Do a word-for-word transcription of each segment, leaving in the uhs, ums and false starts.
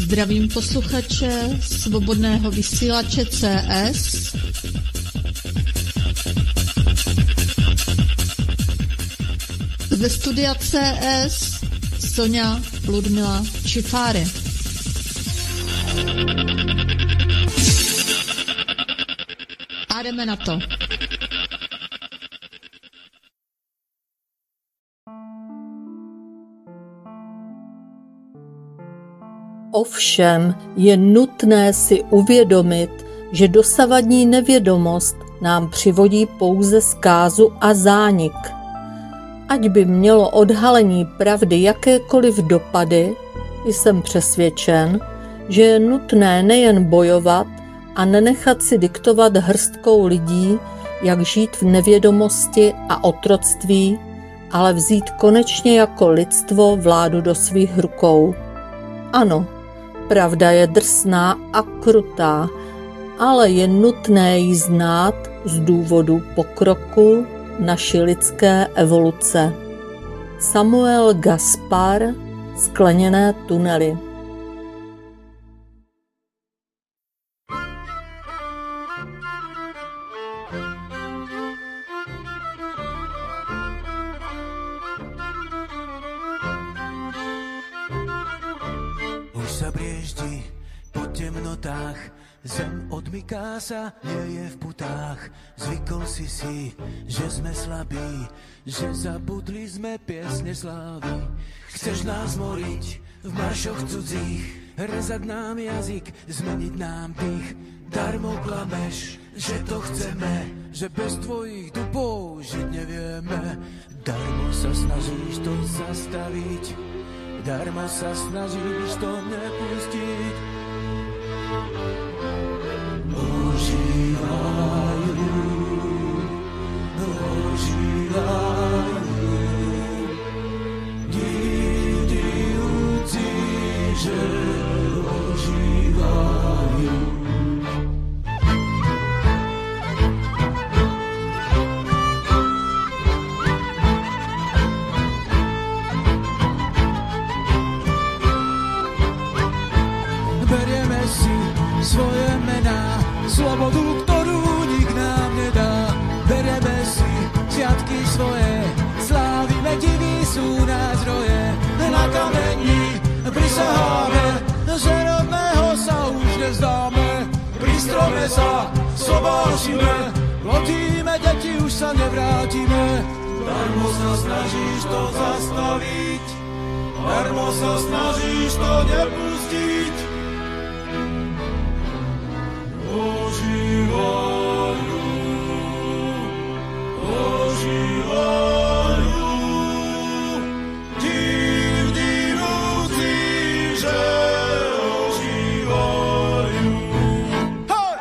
Zdravím posluchače Svobodného vysílače C S. Ze studia C S Sonja Ludmila Čifáry. A jdeme na to. Ovšem je nutné si uvědomit, že dosavadní nevědomost nám přivodí pouze zkázu a zánik. Ať by mělo odhalení pravdy jakékoliv dopady, jsem přesvědčen, že je nutné nejen bojovat a nenechat si diktovat hrstkou lidí, jak žít v nevědomosti a otroctví, ale vzít konečně jako lidstvo vládu do svých rukou. Ano, pravda je drsná a krutá, ale je nutné ji znát z důvodu pokroku naší lidské evoluce. Samuel Gaspar, Skleněné tunely. Už sa brieždi po temnotách, zem odmyká sa, nie je v putách. Zvykol si si, že sme slabí, že zabudli sme piesne slávy. Chceš nás moriť v maršoch cudzích, rezať nám jazyk, zmeniť nám dých. Darmo klameš, že to chceme, že bez tvojich dupov žiť nevieme. Darmo sa snažíš to zastaviť, darmo sa snažíš to nepustiť. Ožívajú, ožívajú, divdivúci, že ožívajú. Berieme si svoje mená, slobodu, ktorú nik nám nedá. Berieme si sviatky svoje, slávime divy sú nás zdroje. Na kameni prisaháme, že rodného sa už nevzdáme. Pri strome sa sobášime, plodíme deti, už sa nevrátime. Darmo sa snažíš to zastaviť, darmo sa snažíš to nepustiť. Ožívajú, ožívajú, divdivúci, že ožívajú. Hej!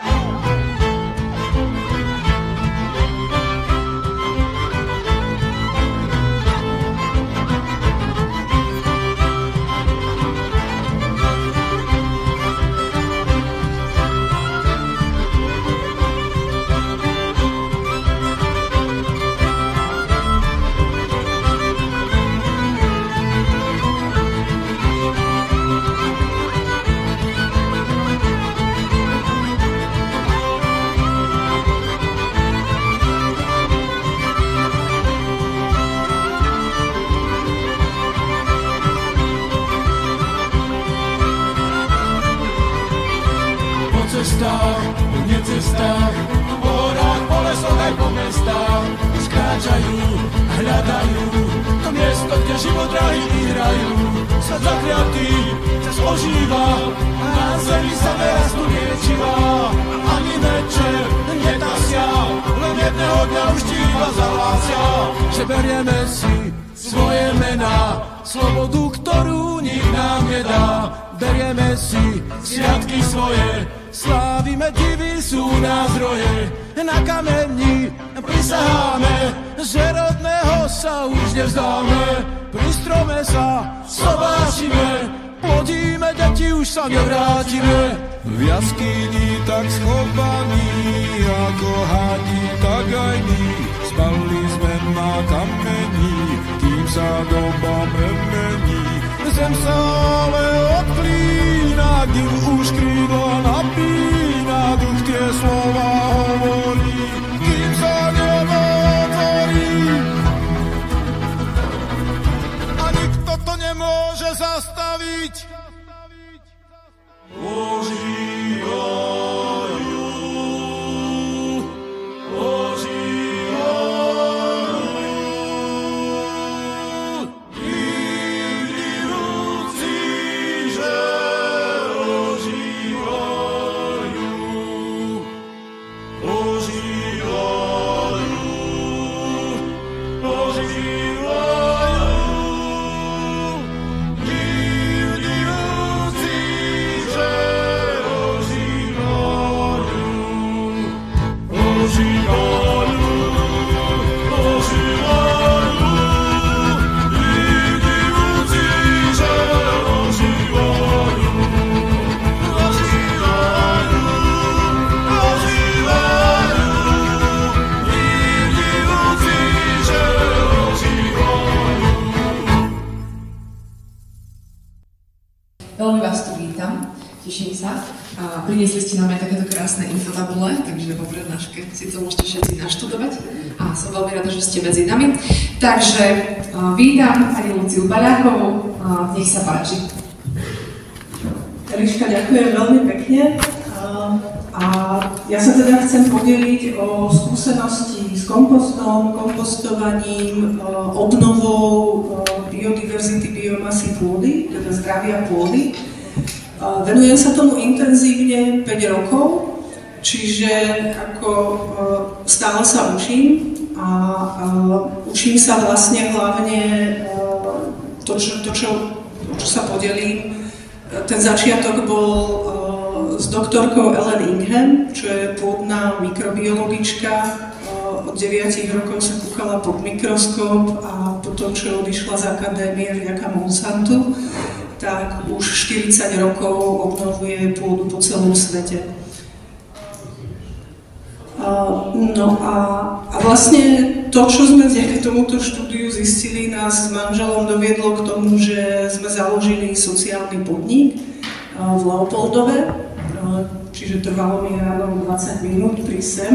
Cestách, po necestách, po horách, po lesoch aj po mestách už kráčajú a hľadajú to miesto, kde život drahý vyhrajú. Svet zakliatý cez ožíva a na zemi sa nerastú liečivá. Ani večer netasia, len jedného dňa už ti iba zahlásia, že berieme si svoje mená, slobodu, ktorú nik nám nedá. Berieme si sviatky svoje, slávime divy sú nás zdroje. Na kameni prisaháme, že rodného sa už nevzdáme. Pri strome sa sobášime, plodíme deti, už sa nevrátime. V jaskyni tak schovaní, ako hadi, tak aj my. Spali sme na kameni, kým sa doba premení. Zem sa ale od klína Teším sa. A priniesli ste nám aj takéto krásne infotabule, takže po prednáške si to môžete všetci naštudovať. A som veľmi rada, že ste medzi nami. Takže uh, vítam pani Luciu Baľákovú. Uh, nech sa páči. Eliška, ďakujem veľmi pekne. A ja sa teda chcem podeliť o skúsenosti s kompostom, kompostovaním, obnovou biodiverzity, biomasy pôdy, teda zdravia pôdy. Venujem sa tomu intenzívne päť rokov, čiže ako stále sa učím a učím sa vlastne hlavne to, čo, to, čo, to, čo sa podelím. Ten začiatok bol s doktorkou Ellen Ingham, čo je pôdna mikrobiologička. Od deviatich rokov sa kúkala pod mikroskop a potom, čo odišla z akadémie vďaka Monsantu, tak už štyridsať rokov obnovuje pôdu po celom svete. No a, a vlastne to, čo sme vďaka tomuto štúdiu zistili, nás s manželom doviedlo k tomu, že sme založili sociálny podnik v Leopoldove, čiže trvalo mi ráno dvadsať minút prísť sem.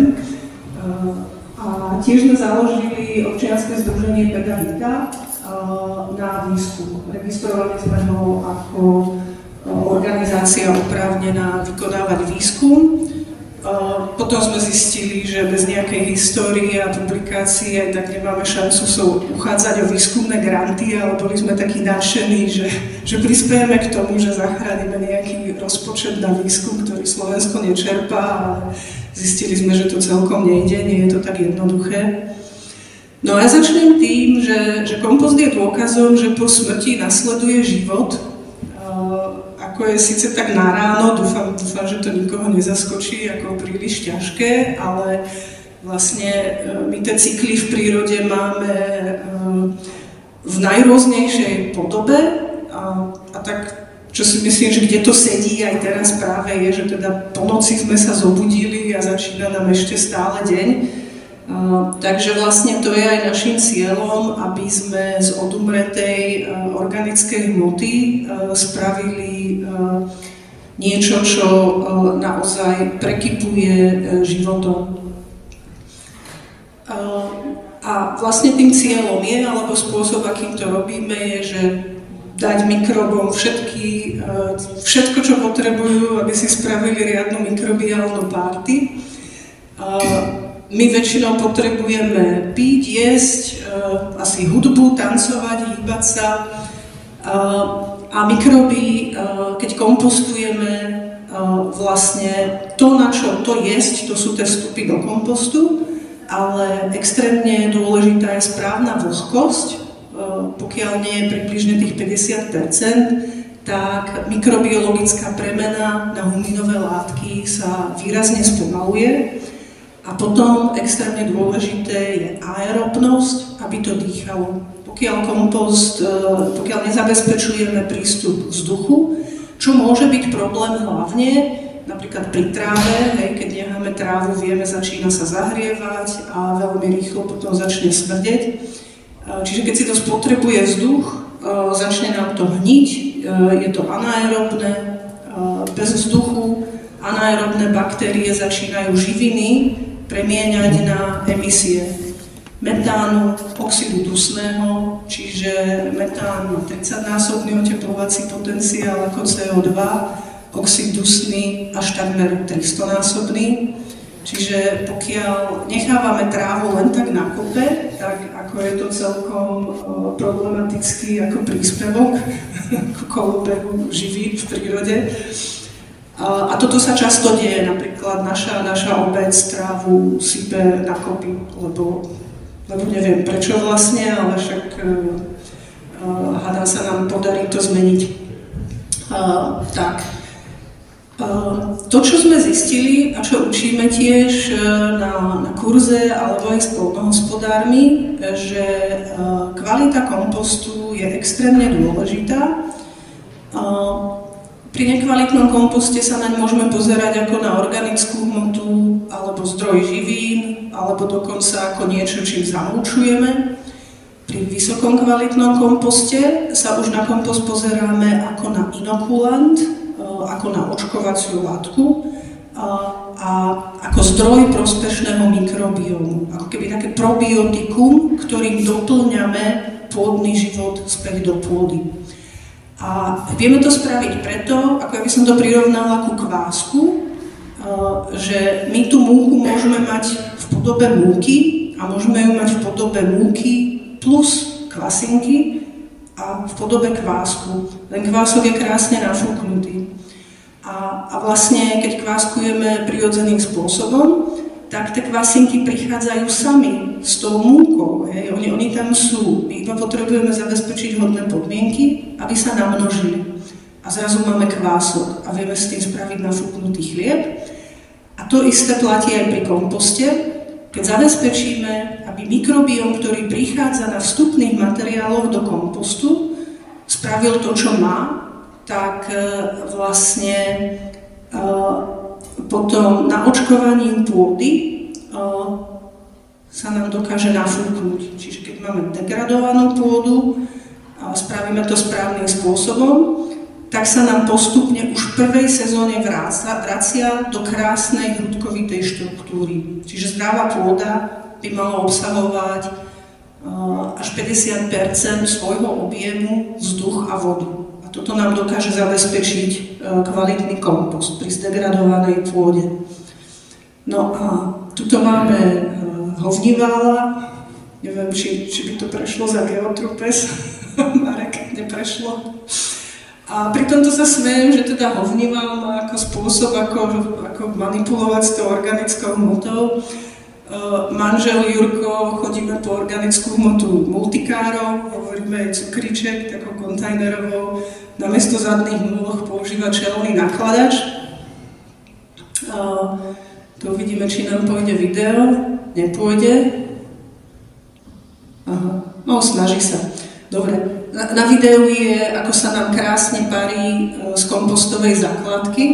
A tiež sme založili občianske združenie Pedagogika na výskum. Registrovali sme ho ako organizácia oprávnená vykonávať výskum. Potom sme zistili, že bez nejakej histórie a publikácie aj tak nemáme šancu sa uchádzať o výskumné granty, ale boli sme takí nadšení, že, že prispiejeme k tomu, že zachránime nejaký rozpočet na výskum, ktorý Slovensko nečerpá, ale zistili sme, že to celkom nejde, nie je to tak jednoduché. No a začnem tým, že, že kompost je dôkazom, že po smrti nasleduje život. Ako je síce tak na ráno, dúfam, dúfam, že to nikoho nezaskočí ako príliš ťažké, ale vlastne my tie cykly v prírode máme v najrôznejšej podobe a, a tak, čo si myslím, že kde to sedí aj teraz práve je, že teda po noci sme sa zobudili a začína nám ešte stále deň. Uh, takže vlastne to je aj našim cieľom, aby sme z odumretej uh, organickej hmoty uh, spravili uh, niečo, čo uh, naozaj prekypuje uh, životom. Uh, a vlastne tým cieľom je, alebo spôsob, akým to robíme, je, že dať mikrobom všetky, uh, všetko, čo potrebujú, aby si spravili riadnu mikrobiálnu party. Uh, My väčšinou potrebujeme piť, jesť, uh, asi hudbu, tancovať, hýbať sa. Uh, a mikroby, uh, keď kompostujeme, uh, vlastne to, na čo to jesť, to sú tie vstupy do kompostu, ale extrémne dôležitá je správna vlhkosť. Uh, pokiaľ nie je približne tých päťdesiat percent, tak mikrobiologická premena na huminové látky sa výrazne spomaluje. A potom extrémne dôležité je aerobnosť, aby to dýchalo. Pokiaľ kompost, pokiaľ nezabezpečujeme prístup vzduchu, čo môže byť problém hlavne, napríklad pri tráve, hej, keď necháme trávu, vieme, začína sa zahrievať a veľmi rýchlo potom začne smrdeť. Čiže keď si to spotrebuje vzduch, začne nám to hniť, je to anaerobné, bez vzduchu, anaerobné baktérie začínajú živiny premieňať na emisie metánu, oxidu dusného, čiže metán má tridsaťnásobný oteplovací potenciál ako cé ó dva, oxid dusný až takmer tristonásobný. Čiže pokiaľ nechávame trávu len tak na kope, tak ako je to celkom problematický ako príspevok k kolobehu živín v prírode. A toto sa často deje, napríklad naša, naša obec trávu sype na kopy, lebo, lebo neviem prečo vlastne, ale však uh, hádam sa nám podarí to zmeniť. Uh, tak. Uh, to, čo sme zistili a čo učíme tiež na, na kurze alebo aj s poľnohospodármi, že uh, kvalita kompostu je extrémne dôležitá. Uh, Pri nekvalitnom komposte sa naň môžeme pozerať ako na organickú hmotu, alebo zdroj živín, alebo dokonca ako niečo, čím zamúčujeme. Pri vysokom kvalitnom komposte sa už na kompost pozeráme ako na inokulant, ako na očkovaciu látku a, a ako zdroj prospešného mikrobiomu. Ako keby také probiotikum, ktorým doplňame pôdny život späť do pôdy. A vieme to spraviť preto, ako ja by som to prirovnala ku kvásku, že my tú múku môžeme mať v podobe múky a môžeme ju mať v podobe múky plus kvasinky a v podobe kvásku. Ten kvások je krásne nafúknutý. A, a vlastne, keď kváskujeme prirodzeným spôsobom, tak tie kvasinky prichádzajú sami s tou múkou. Hej. Oni, oni tam sú. My iba potrebujeme zabezpečiť hodné podmienky, aby sa namnožili. A zrazu máme kvások a vieme s tým spraviť nafúknutý chlieb. A to isté platí aj pri komposte. Keď zabezpečíme, aby mikrobióm, ktorý prichádza na vstupných materiáloch do kompostu, spravil to, čo má, tak vlastne potom na očkovaním pôdy sa nám dokáže nafúknuť. Čiže keď máme degradovanú pôdu a spravíme to správnym spôsobom, tak sa nám postupne už v prvej sezóne vracia, vracia do krásnej hrudkovitej štruktúry. Čiže zdravá pôda by mala obsahovať uh, až päťdesiat percent svojho objemu vzduch a vodu. A toto nám dokáže zabezpečiť uh, kvalitný kompost pri zdegradovanej pôde. No a tuto máme uh, hovnivála. Neviem, či, či by to prešlo za geotrupes. Marek, neprešlo. A pri tomto sa smejem, že teda hovnival má ako spôsob, ako, ako manipulovať s tou organickou hmotou. Uh, manžel Jurko, chodíme po organickú hmotu multikárov, hovoríme aj cukriček, takou kontajnerovou. Namiesto zadných nôh používa čelný nakladač. Uh, to uvidíme, či nám pôjde video. Nepôjde. Aha, no snaží sa. Dobre. Na, na videu je, ako sa nám krásne parí z kompostovej základky.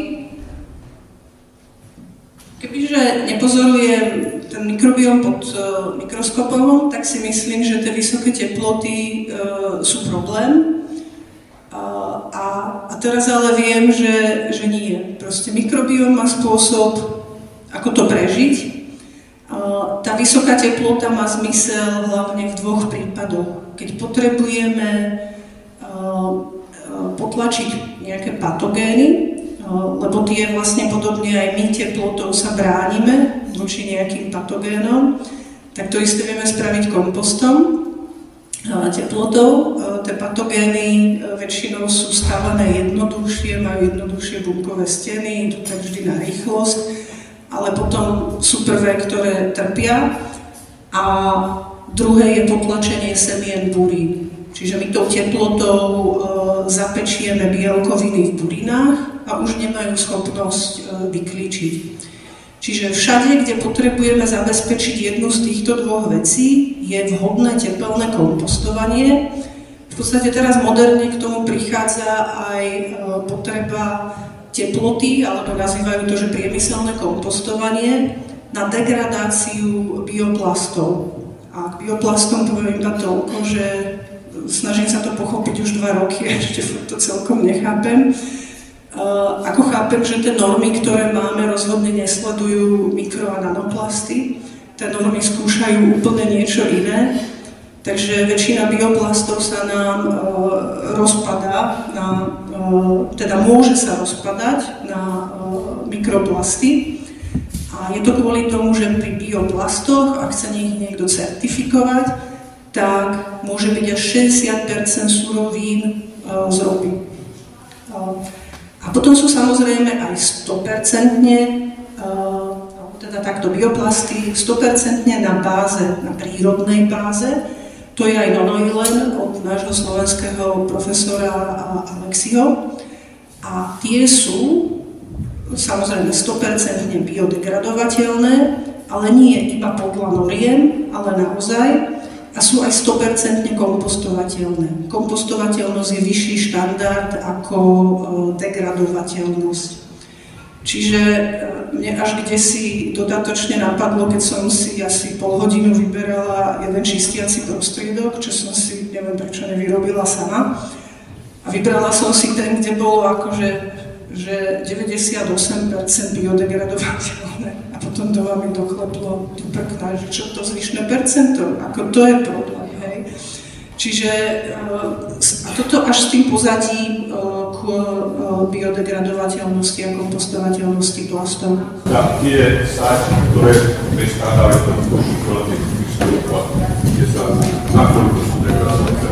Kebyže nepozorujem ten mikrobióm pod uh, mikroskopom, tak si myslím, že tie vysoké teploty uh, sú problém. Uh, a, a teraz ale viem, že, že nie. Proste mikrobióm má spôsob, ako to prežiť. Uh, tá vysoká teplota má zmysel hlavne v dvoch prípadoch. Keď potrebujeme uh, potlačiť nejaké patogény, uh, lebo tie vlastne podobne aj my teplotou sa bránime voči nejakým patogénom, tak to isté vieme spraviť kompostom. Uh, teplotou uh, tie patogény uh, väčšinou sú stavané jednoduchšie, majú jednoduchšie bunkové steny, idú tak vždy na rýchlosť, ale potom sú prvé, ktoré trpia. A druhé je potlačenie semien burín. Čiže my tou teplotou e, zapečieme bielkoviny v burinách a už nemajú schopnosť e, vyklíčiť. Čiže všade, kde potrebujeme zabezpečiť jednu z týchto dvoch vecí, je vhodné tepelné kompostovanie. V podstate teraz moderne k tomu prichádza aj e, potreba teploty, alebo nazývajú to, že priemyselné kompostovanie, na degradáciu bioplastov. A k bioplastom poviem iba toľko, že snažím sa to pochopiť už dva roky, ešte to celkom nechápem. Uh, ako chápem, že tie normy, ktoré máme, rozhodne nesledujú mikro- a nanoplasty. Tie normy skúšajú úplne niečo iné. Takže väčšina bioplastov sa nám uh, rozpadá, na, uh, teda môže sa rozpadať na uh, mikroplasty. A je to kvôli tomu, že pri bioplastoch, ak chce ich niekto certifikovať, tak môže byť až šesťdesiat percent surovín uh, z ropy. Uh, a potom sú samozrejme aj sto percent, uh, teda takto bioplasty, sto percent na báze, na prírodnej báze. To je aj Nonoilen od nášho slovenského profesora Alexiho. A tie sú samozrejme sto percent biodegradovateľné, ale nie iba podľa noriem, ale naozaj. A sú aj sto percent kompostovateľné. Kompostovateľnosť je vyšší štandard ako degradovateľnosť. Čiže mne až kdesi dodatočne napadlo, keď som si asi pol hodinu vyberala jeden čistiaci prostriedok, čo som si neviem prečo nevyrobila sama. A vybrala som si ten, kde bolo akože že deväťdesiatosem percent biodegradovateľné a potom to vám dokleplo do prkna, že čo to zvyšné percento, ako to je problém, hej. Čiže a toto až s tým pozadím k biodegradovateľnosti a kompostovateľnosti plastov. A tie sáčky, ktoré preskádajú v tom košíku, ale tých vyšľúkla, kde sa na koľko sú degradovateľné.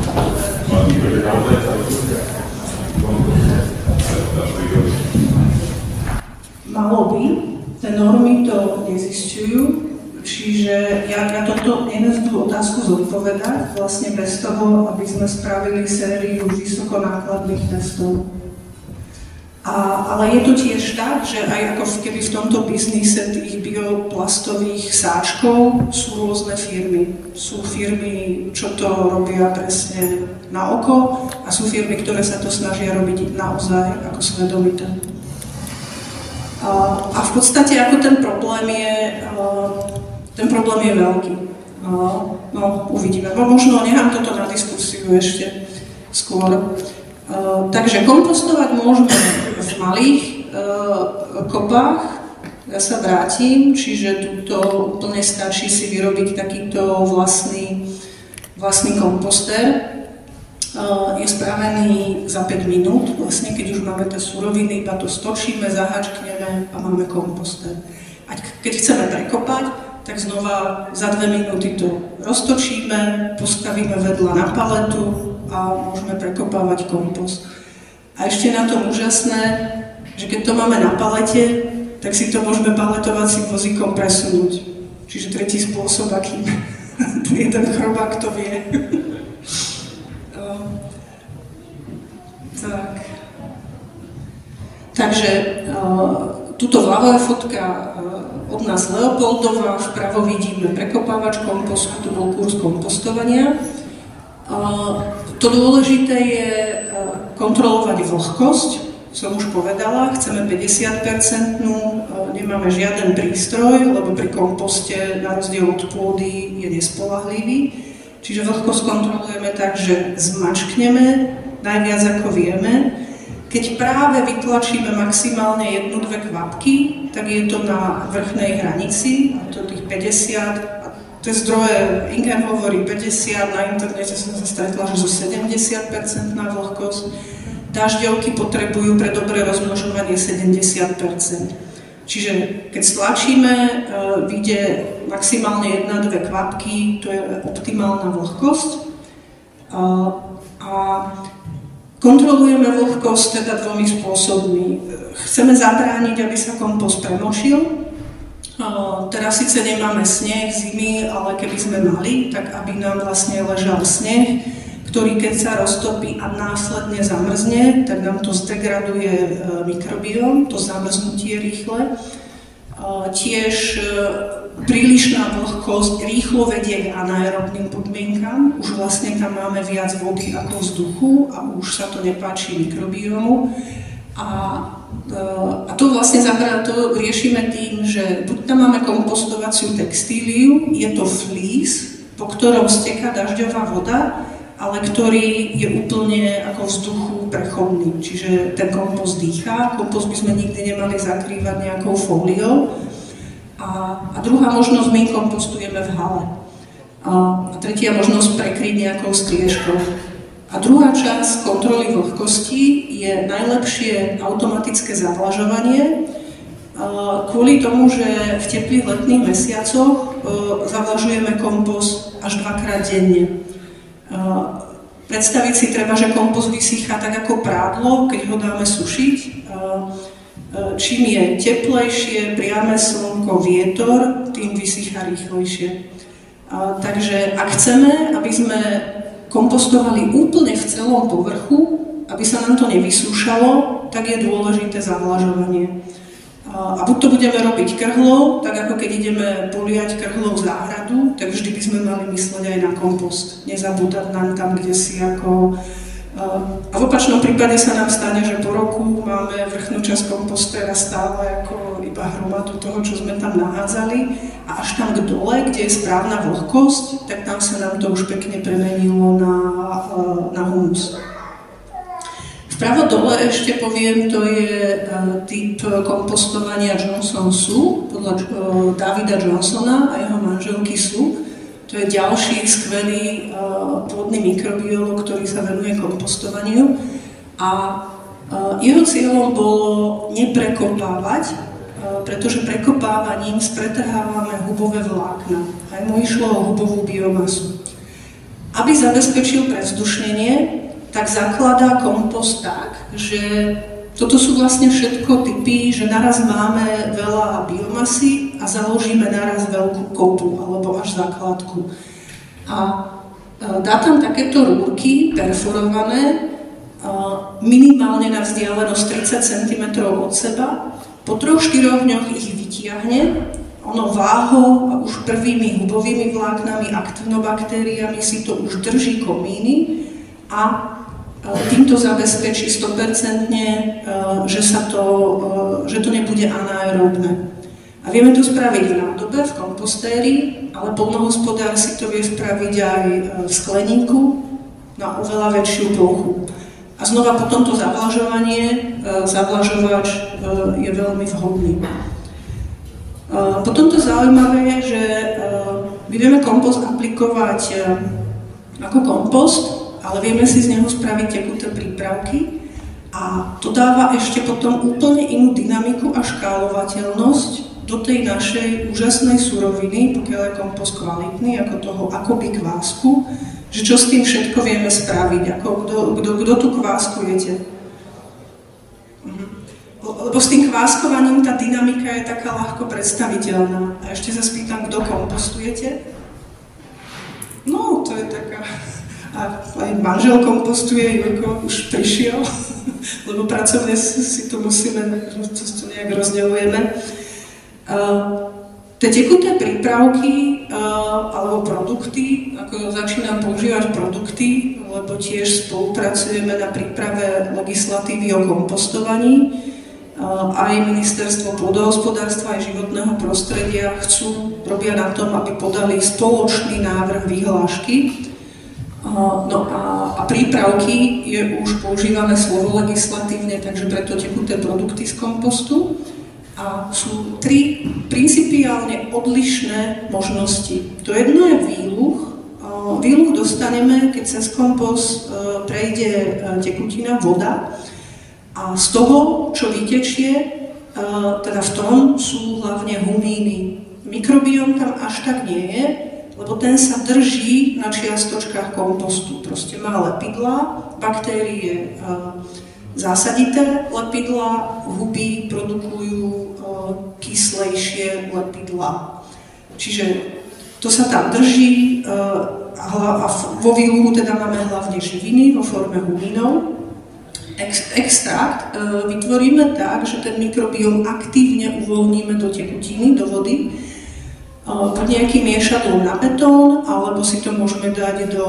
Malo by, tie normy to nezisťujú, čiže ja na toto neviem tú otázku zodpovedať, vlastne bez toho, aby sme spravili sériu vysokonákladných testov. A, ale je to tiež tak, že aj ako keby v tomto biznise tých bioplastových sáčkov sú rôzne firmy. Sú firmy, čo to robia presne na oko a sú firmy, ktoré sa to snažia robiť naozaj ako svedomité. A, a v podstate ako ten problém je, ten problém je veľký. No, uvidíme. Možno nechám toto na diskusiu ešte skôr. Uh, takže kompostovať môžeme v malých uh, kopách, ja sa vrátim, čiže tuto úplne stačí si vyrobiť takýto vlastný, vlastný komposter. Uh, je spravený za päť minút, vlastne keď už máme tie suroviny, iba to stočíme, zaháčkneme a máme komposter. A keď chceme prekopať, tak znova za dve minúty to roztočíme, postavíme vedľa na paletu a môžeme prekopávať kompost. A ešte na tom úžasné, že keď to máme na palete, tak si to môžeme paletovacím vozíkom presunúť. Čiže tretí spôsob, akým jeden chrobák to vie. tak. Takže tuto vľavo je fotka od nás Leopoldova, vpravo vidíme prekopávač kompostu, to bol kurz kompostovania. To dôležité je kontrolovať vlhkosť, som už povedala, chceme päťdesiat percent, nemáme žiaden prístroj, lebo pri komposte na rozdiel od pôdy je nespoľahlivý. Čiže vlhkosť kontrolujeme tak, že zmačkneme najviac ako vieme. Keď práve vytlačíme maximálne jednu, dve kvapky, tak je to na vrchnej hranici, a to tých päťdesiat, a tie zdroje, Ingen hovorí päťdesiat, na internete som sa stretla, že zo sedemdesiat percent na vlhkosť. Dažďovky potrebujú pre dobré rozmnožovanie sedemdesiat percent. Čiže keď stlačíme, vyjde maximálne jedna, dve kvapky, to je optimálna vlhkosť. A kontrolujeme vlhkosť teda dvomi spôsobmi. Chceme zabrániť, aby sa kompost premočil. Teraz síce nemáme sneh, zimy, ale keby sme mali, tak aby nám vlastne ležal sneh, ktorý keď sa roztopí a následne zamrzne, tak nám to zdegraduje mikrobióm, to zamrznutie rýchle. Tiež prílišná vlhkosť rýchlo vedie k anaerobným podmienkam, už vlastne tam máme viac vody ako vzduchu a už sa to nepáči mikrobiomu. A, a to vlastne zabra, to riešime tým, že buď tam máme kompostovaciu textíliu, je to flís, po ktorom steká dažďová voda, ale ktorý je úplne ako vzduchu prechodný, čiže ten kompost dýchá, kompost by sme nikdy nemali zakrývať nejakou fóliou. A, a druhá možnosť, my kompostujeme v hale. A, a tretia možnosť prekryť nejakou striežkou. A druhá časť kontroly vlhkosti je najlepšie automatické zavlažovanie, kvôli tomu, že v teplých letných mesiacoch zavlažujeme kompost až dvakrát denne. Predstaviť si treba, že kompost vysychá tak ako prádlo, keď ho dáme sušiť. Čím je teplejšie, priame slnko, vietor, tým vysychá rýchlejšie. Takže ak chceme, aby sme kompostovali úplne v celom povrchu, aby sa nám to nevysúšalo, tak je dôležité zavlažovanie. A buď to budeme robiť krhlou, tak ako keď ideme poliať krhlou záhradu, tak vždy by sme mali mysleť aj na kompost. Nezabúdať nám tam, kde si ako... A v opačnom prípade sa nám stane, že po roku máme vrchnú časť kompostera stále ako iba hromadu toho, čo sme tam nahádzali, a až tam k dole, kde je správna vlhkosť, tak tam sa nám to už pekne premenilo na, na humus. V Vpravo dole ešte poviem, to je typ kompostovania Johnson Su, podľa Davida Johnsona a jeho manželky Su. To je ďalší skvelý pôdny mikrobiológ, ktorý sa venuje kompostovaniu. A jeho cieľom bolo neprekopávať, pretože prekopávaním spretrhávame hubové vlákna. Aj mu išlo o hubovú biomasu. Aby zabezpečil prevzdušnenie, tak zakladá kompost tak, že toto sú vlastne všetko typy, že naraz máme veľa biomasy a založíme naraz veľkú kopu alebo až základku. A dá tam takéto rúrky perforované minimálne na vzdialenosť tridsať centimetrov od seba. Po troch, štyroch dňoch ich vytiahne, ono váhou a už prvými hubovými vláknami, aktinobakteriami si to už drží komíny a týmto zabezpečí sto percent, že, sa to, že to nebude anaerobné. A vieme to spraviť v nádobe, v kompostéri, ale poľnohospodár si to vie spraviť aj v skleníku na oveľa väčšiu plochu. A znova po tomto zavlažovanie, zavlažovač je veľmi vhodný. Potom to zaujímavé je, že my vieme kompost aplikovať ako kompost, ale vieme si z neho spraviť tekuté prípravky a to dáva ešte potom úplne inú dynamiku a škálovateľnosť do tej našej úžasnej suroviny, pokiaľ je kompost kvalitný, ako toho akoby kvásku, že čo s tým všetko vieme spraviť, ako kto, kto, kto tú kvásku jete. Lebo s tým kváskovaním tá dynamika je taká ľahko predstaviteľná. A ešte sa spýtam, kto kompostujete? No, to je taká... A aj manžel kompostuje, Jurko už prišiel, lebo pracovne si to musíme, to nejak rozdeľujeme. Uh, tie tekuté prípravky uh, alebo produkty, ako začínam používať produkty, lebo tiež spolupracujeme na príprave legislatívy o kompostovaní. Uh, aj ministerstvo pôdohospodárstva, aj životného prostredia chcú, robia na tom, aby podali spoločný návrh vyhlášky. No a, a prípravky je už používané slovo legislatívne, takže preto tekuté produkty z kompostu. A sú tri principiálne odlišné možnosti. To jedno je výluch. Výluch dostaneme, keď cez kompost prejde tekutina, voda. A z toho, čo vytečie, teda v tom sú hlavne humíny. Mikrobióm tam až tak nie je, lebo ten sa drží na čiastočkách kompostu. Proste má lepidlá, baktérie zásadité lepidlá, huby produkujú kyslejšie lepidlá. Čiže to sa tam drží a vo výluhu teda máme hlavne živiny vo forme humínov. Extrakt vytvoríme tak, že ten mikrobióm aktívne uvoľníme do tekutiny, do vody, pod nejakým miešadlom na betón, alebo si to môžeme dať do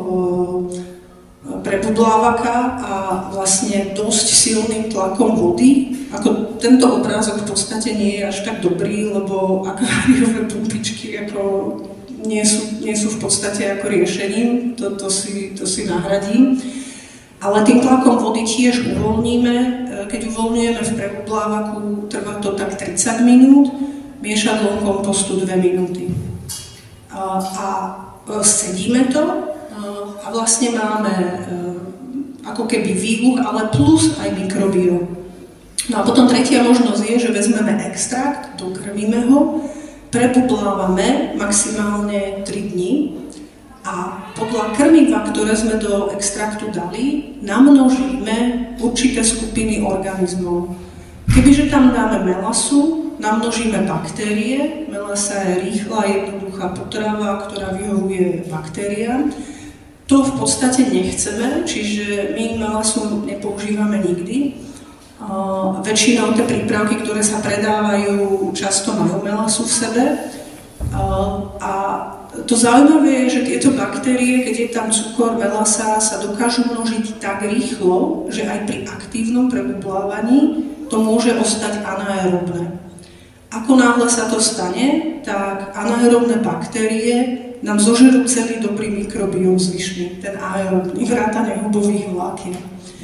prebublávaka a vlastne dosť silným tlakom vody. Ako tento obrázok v podstate nie je až tak dobrý, lebo akváriové pumpičky ako nie sú, nie sú v podstate ako riešením, to, to, si, to si nahradím. Ale tým tlakom vody tiež uvoľníme. Keď uvoľňujeme v prebublávaku, trvá to tak tridsať minút, miešadlom kompostu dve minúty. A, a scedíme to a vlastne máme ako keby výluch, ale plus aj mikrobióm. No a potom tretia možnosť je, že vezmeme extrakt, dokrmíme ho, prebublávame maximálne tri dni a podľa krmiva, ktoré sme do extraktu dali, namnožíme určité skupiny organizmov. Kebyže tam dáme melasu, namnožíme baktérie. Melasa je rýchla, jednoduchá potrava, ktorá vyhovuje baktériám. To v podstate nechceme, čiže my melasu nepoužívame nikdy. Uh, väčšinou tie prípravky, ktoré sa predávajú, často majú melasu v sebe. Uh, a to zaujímavé je, že tieto baktérie, keď je tam cukor, melasa, sa dokážu množiť tak rýchlo, že aj pri aktívnom prebublávaní to môže ostať anaerobné. Ako náhle sa to stane, tak anaerobné baktérie nám zožerú celý dobrý mikrobióm zvyšný, ten aerobný, vrátane hubových vlákien.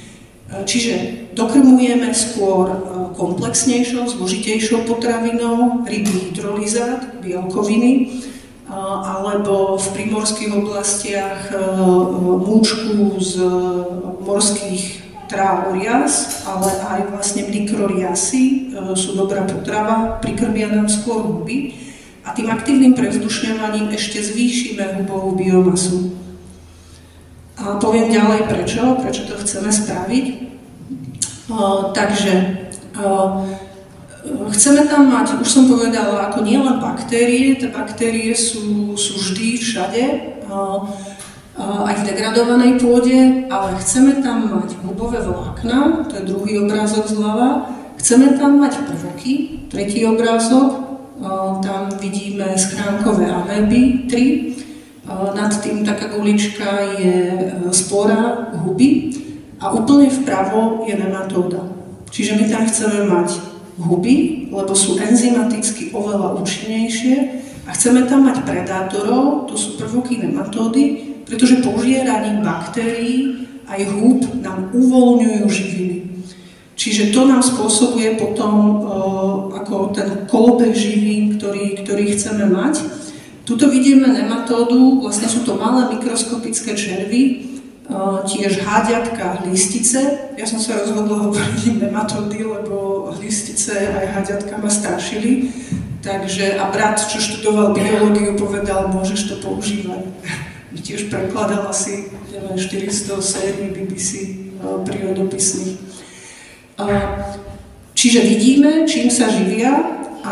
Čiže dokrmujeme skôr komplexnejšou, zložitejšou potravinou, rybný hydrolizát, bielkoviny, alebo v primorských oblastiach múčku z morských tráv rias, ale aj vlastne mikroriasy sú dobrá potrava, prikrmia nám skôr huby a tým aktívnym prevzdušňovaním ešte zvýšime hubovú biomasu. A poviem ďalej prečo, prečo to chceme spraviť. Uh, takže uh, chceme tam mať, už som povedala, ako nielen baktérie, tie baktérie sú, sú vždy všade, uh, uh, aj v degradovanej pôde, ale chceme tam mať hubové vlákna, to je druhý obrázok zľava, chceme tam mať prvky, tretí obrázok, uh, tam vidíme schránkové améby, tri. Nad tým taká gulička je spora huby a úplne vpravo je nematóda. Čiže my tam chceme mať huby, lebo sú enzymaticky oveľa účinnejšie a chceme tam mať predátorov, to sú prvky nematódy, pretože požieraním baktérií aj húb nám uvoľňujú živiny. Čiže to nám spôsobuje potom ako ten kolobeh živín, ktorý, ktorý chceme mať. Tuto vidíme nematódu, vlastne sú to malé mikroskopické červy, tiež háďatka hlistice. Ja som sa rozhodla hovoriť nematódy, lebo hlistice aj háďatka ma strašili. Takže a brat, čo študoval biológiu, povedal, môžeš to používať. Tiež prekladal asi štyristo sérií bé bé cé prírodopisných. Čiže vidíme, čím sa živia a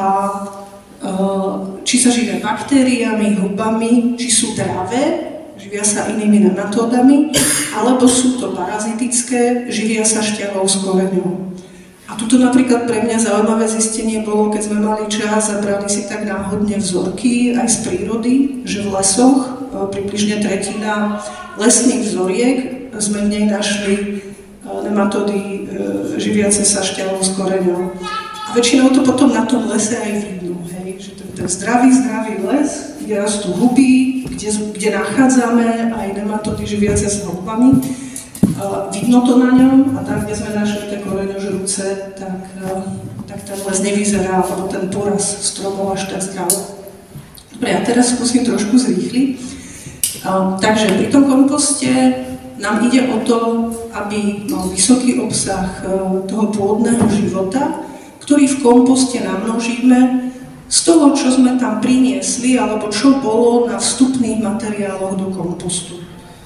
či sa živia baktériami, hubami, či sú dravé, živia sa inými nematódami, alebo sú to parazitické, živia sa šťavou s koreňou. A tuto napríklad pre mňa zaujímavé zistenie bolo, keď sme mali čas a brali si tak náhodne vzorky aj z prírody, že v lesoch, približne tretina lesných vzoriek, sme v nej našli nematódy živiace sa šťavou s koreňou. A väčšinou to potom na tom lese aj vidno, hej, že ten, ten zdravý, zdravý les, kde rastú huby, kde, kde nachádzame aj nematódy živiace s hubami, uh, vidno to na ňom a tam, kde sme našli tie koreňožrúce, tak, uh, tak ten les nevyzerá, alebo ten poraz stromov až tak zdravo. Dobre, ja teraz skúsim trošku zrýchliť. Uh, takže pri tom komposte nám ide o to, aby mal vysoký obsah uh, toho pôdneho života, ktorý v komposte namnožíme z toho, čo sme tam priniesli, alebo čo bolo na vstupných materiáloch do kompostu.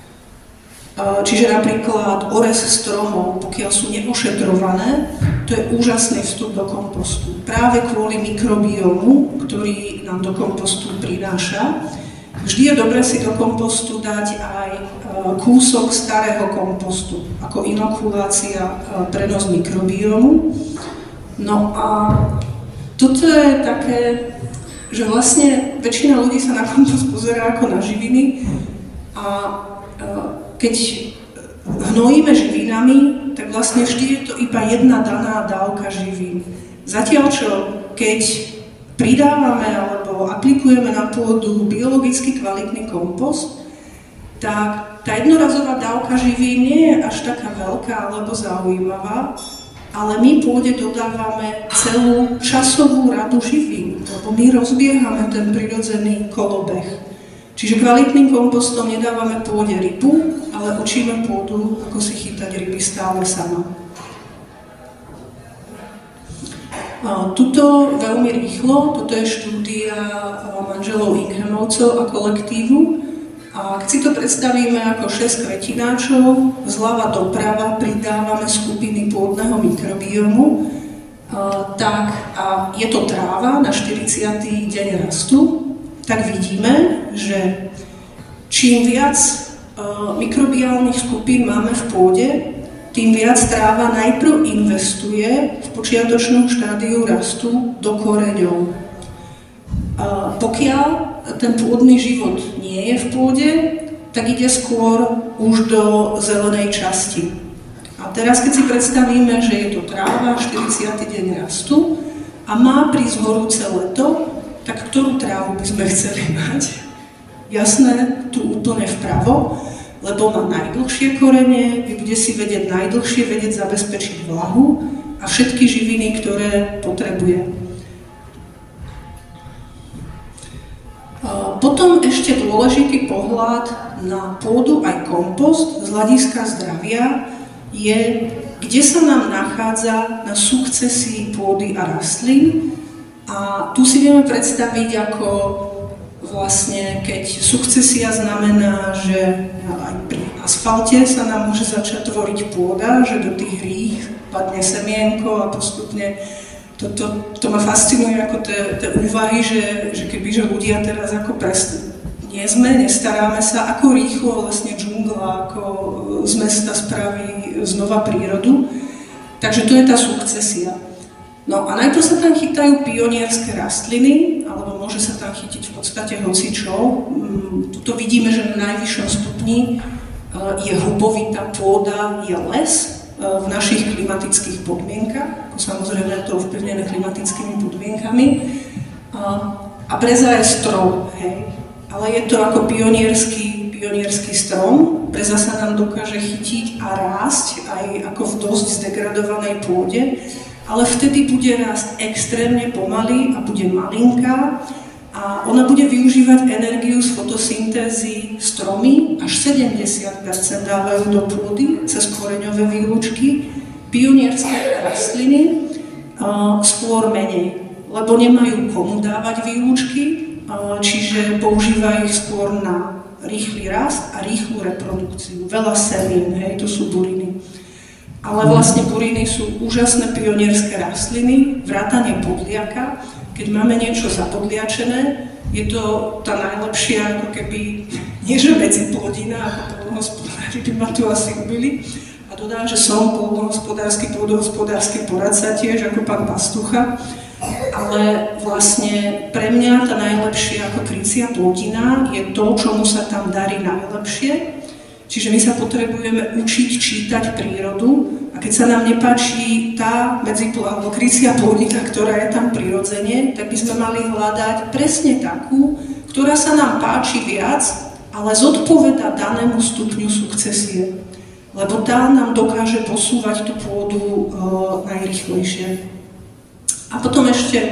Čiže napríklad orez stromov, pokiaľ sú neošetrované, to je úžasný vstup do kompostu. Práve kvôli mikrobiomu, ktorý nám do kompostu prináša. Vždy je dobre si do kompostu dať aj kúsok starého kompostu, ako inokulácia, prenos mikrobiomu. No a toto je také, že vlastne väčšina ľudí sa na kompost pozerá ako na živiny a keď hnojíme živinami, tak vlastne vždy je to iba jedna daná dávka živín. Zatiaľ čo keď pridávame alebo aplikujeme na pôdu biologicky kvalitný kompost, tak tá jednorazová dávka živín nie je až taká veľká alebo zaujímavá, ale my pôde dodávame celú časovú radu živín, lebo my rozbiehame ten prirodzený kolobeh. Čiže kvalitným kompostom nedávame pôde rybu, ale učíme pôdu, ako si chytať ryby stále sama. Tuto veľmi rýchlo, toto je štúdia manželov Inghamovcov a kolektívu. A keď si to predstavíme ako šesť kvetináčov, zľava doprava pridávame skupiny pôdneho mikrobiomu, tak a je to tráva na štyridsiaty deň rastu, tak vidíme, že čím viac mikrobiálnych skupín máme v pôde, tým viac tráva najprv investuje v počiatočnom štádiu rastu do koreňov. Pokiaľ ten pôdny život nie je v pôde, tak ide skôr už do zelenej časti. A teraz, keď si predstavíme, že je to tráva, štyridsiaty deň rastu a má prísť horúce leto, tak ktorú trávu by sme chceli mať? Jasné, tu úplne vpravo. lebo má najdlhšie korene, bude si vedieť najdlhšie vedieť zabezpečiť vlahu a všetky živiny, ktoré potrebuje. Potom ešte dôležitý pohľad na pôdu aj kompost z hľadiska zdravia je, kde sa nám nachádza na sukcesii pôdy a rastlín. A tu si vieme predstaviť, ako vlastne, keď sukcesia znamená, že aj pri asfalte sa nám môže začať tvoriť pôda, že do tých rých padne semienko a postupne to, to, to ma fascinuje ako tie úvahy, že, že kebyže ľudia teraz ako prest, nie sme, nestaráme sa, ako rýchlo vlastne džungla, ako z mesta spraví znova prírodu. Takže to je tá sukcesia. No a najprv sa tam chytajú pionierské rastliny, alebo môže sa tam chytiť v podstate hocičo. Tuto vidíme, že na najvyššom stupni je hrubovitá pôda, je les v našich klimatických podmienkach, ako samozrejme to ovplyvnené klimatickými podmienkami. A breza je strom, hej. Ale je to ako pionierský, pionierský strom. Breza sa nám dokáže chytiť a rásť aj ako v dosť zdegradovanej pôde. Ale vtedy bude rásť extrémne pomaly a bude malinká a ona bude využívať energiu z fotosyntézy stromy, až sedemdesiat percent dávajú do pôdy cez koreňové výlučky, pionierské rastliny uh, skôr menej, lebo nemajú komu dávať výlučky, uh, čiže používajú ich skôr na rýchly rast a rýchlu reprodukciu. Veľa semien, hej, to sú buriny. Ale vlastne buriny sú úžasné pionierské rastliny, vrátane podliaka. Keď máme niečo zapodliačené, je to tá najlepšia, ako keby, nie že medziplodina, ako poľnohospodári by ma tu asi ubili. A dodám, že som poľnohospodársky, pôdohospodársky poradca tiež, ako pán Pastucha. Ale vlastne pre mňa tá najlepšia ako krycia plodina je to, čomu sa tam darí najlepšie. Čiže my sa potrebujeme učiť čítať prírodu a keď sa nám nepáči tá medzipl- alebo krycia plodina, ktorá je tam prirodzene, tak by sme mali hľadať presne takú, ktorá sa nám páči viac, ale zodpoveda danému stupňu sukcesie. Lebo tá nám dokáže posúvať tú pôdu e, najrýchlejšie. A potom ešte e,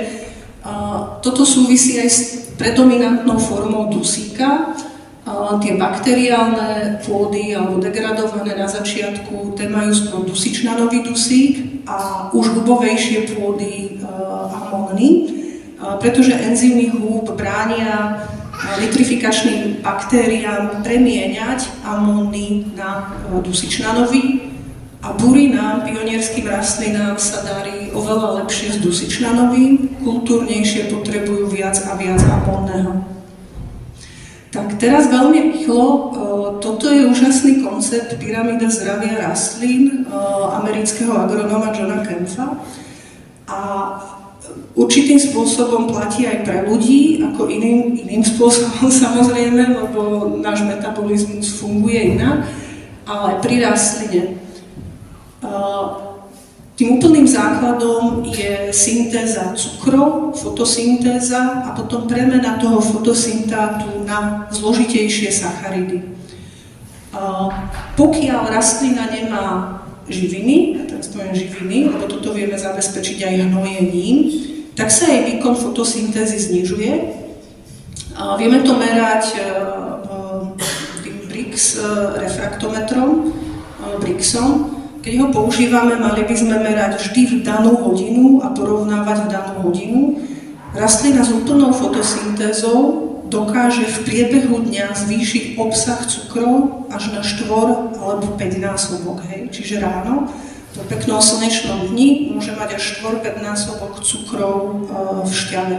toto súvisí aj s predominantnou formou dusíka. Tie bakteriálne pôdy alebo degradované na začiatku, tie majú skôr dusičnanový dusík a už hubovejšie pôdy amóny, pretože enzymy húb bránia nitrifikačným baktériám premieňať amóny na dusičnanový a burinám, pionierským rastlinám sa darí oveľa lepšie s dusičnanovým, kultúrnejšie potrebujú viac a viac amónneho. Tak teraz veľmi rýchlo, toto je úžasný koncept pyramída zdravia rastlín amerického agronóma Johna Kempfa a určitým spôsobom platí aj pre ľudí, ako iným, iným spôsobom samozrejme, lebo náš metabolizmus funguje inak, ale pri rastline. Tým úplným základom je syntéza cukrov, fotosyntéza a potom premena toho fotosyntátu na zložitejšie sacharidy. Pokiaľ rastlina nemá živiny, tak poviem živiny, lebo toto vieme zabezpečiť aj hnojením, tak sa jej výkon fotosyntézy znižuje. Vieme to merať tým Brix refraktometrom, Brixom. Keď ho používame, mali by sme merať vždy v danú hodinu a porovnávať v danú hodinu. Rastlina s úplnou fotosyntézou dokáže v priebehu dňa zvýšiť obsah cukrov až na štvor alebo päť násobok. Hej. Čiže ráno, po peknom slnečnom dni, môže mať až štvor päť násobok cukrov v šťave.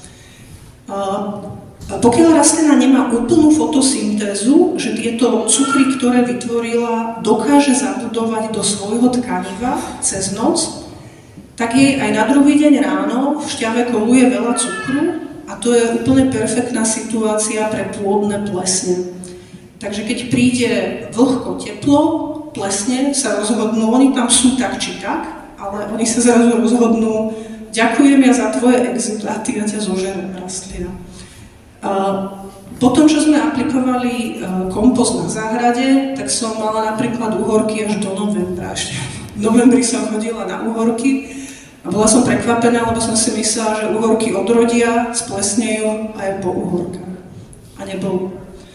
Pokiaľ rastlina nemá úplnú fotosyntézu, že tieto cukry, ktoré vytvorila, dokáže zabudovať do svojho tkaniva cez noc, tak jej aj na druhý deň ráno v šťave koluje veľa cukru a to je úplne perfektná situácia pre plodné plesne. Takže keď príde vlhko, teplo, plesne sa rozhodnú, oni tam sú tak či tak, ale oni sa zrazu rozhodnú, ďakujem ja za tvoje exudáty, ja ťa zožerem, rastlina. Uh, Potom, čo sme aplikovali kompost na záhrade, tak som mala napríklad uhorky až do novembra. Ešte v novembri som chodila na uhorky a bola som prekvapená, lebo som si myslela, že uhorky odrodia, splesnejú a je po uhorkách. A nebolo.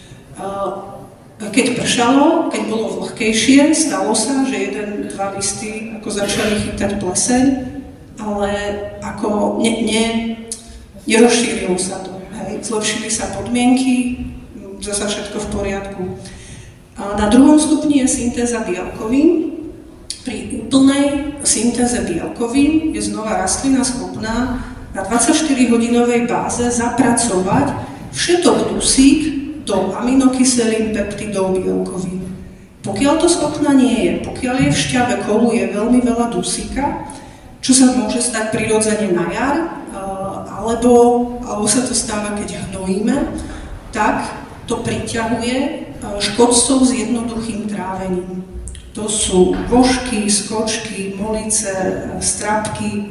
Keď pršalo, keď bolo vlhkejšie, stalo sa, že jeden, dva listy ako začali chytať pleseň, ale ako ne, ne, nerozšírilo sa to. Hej. Zlepšili sa podmienky, zasa všetko v poriadku. A na druhom stupni je syntéza bielkovín. Pri úplnej syntéze bielkovín je znova rastlina schopná na dvadsaťštyrihodinovej báze zapracovať všetok dusík do aminokyselín, peptidov, bielkovín. Pokiaľ to schopná nie je, pokiaľ je v šťave koluje veľmi veľa dusíka, čo sa môže stať prirodzene na jar, alebo, alebo sa to stáva, keď hnojíme, tak to priťahuje škodcov s jednoduchým trávením. To sú vožky, skočky, molice, strapky.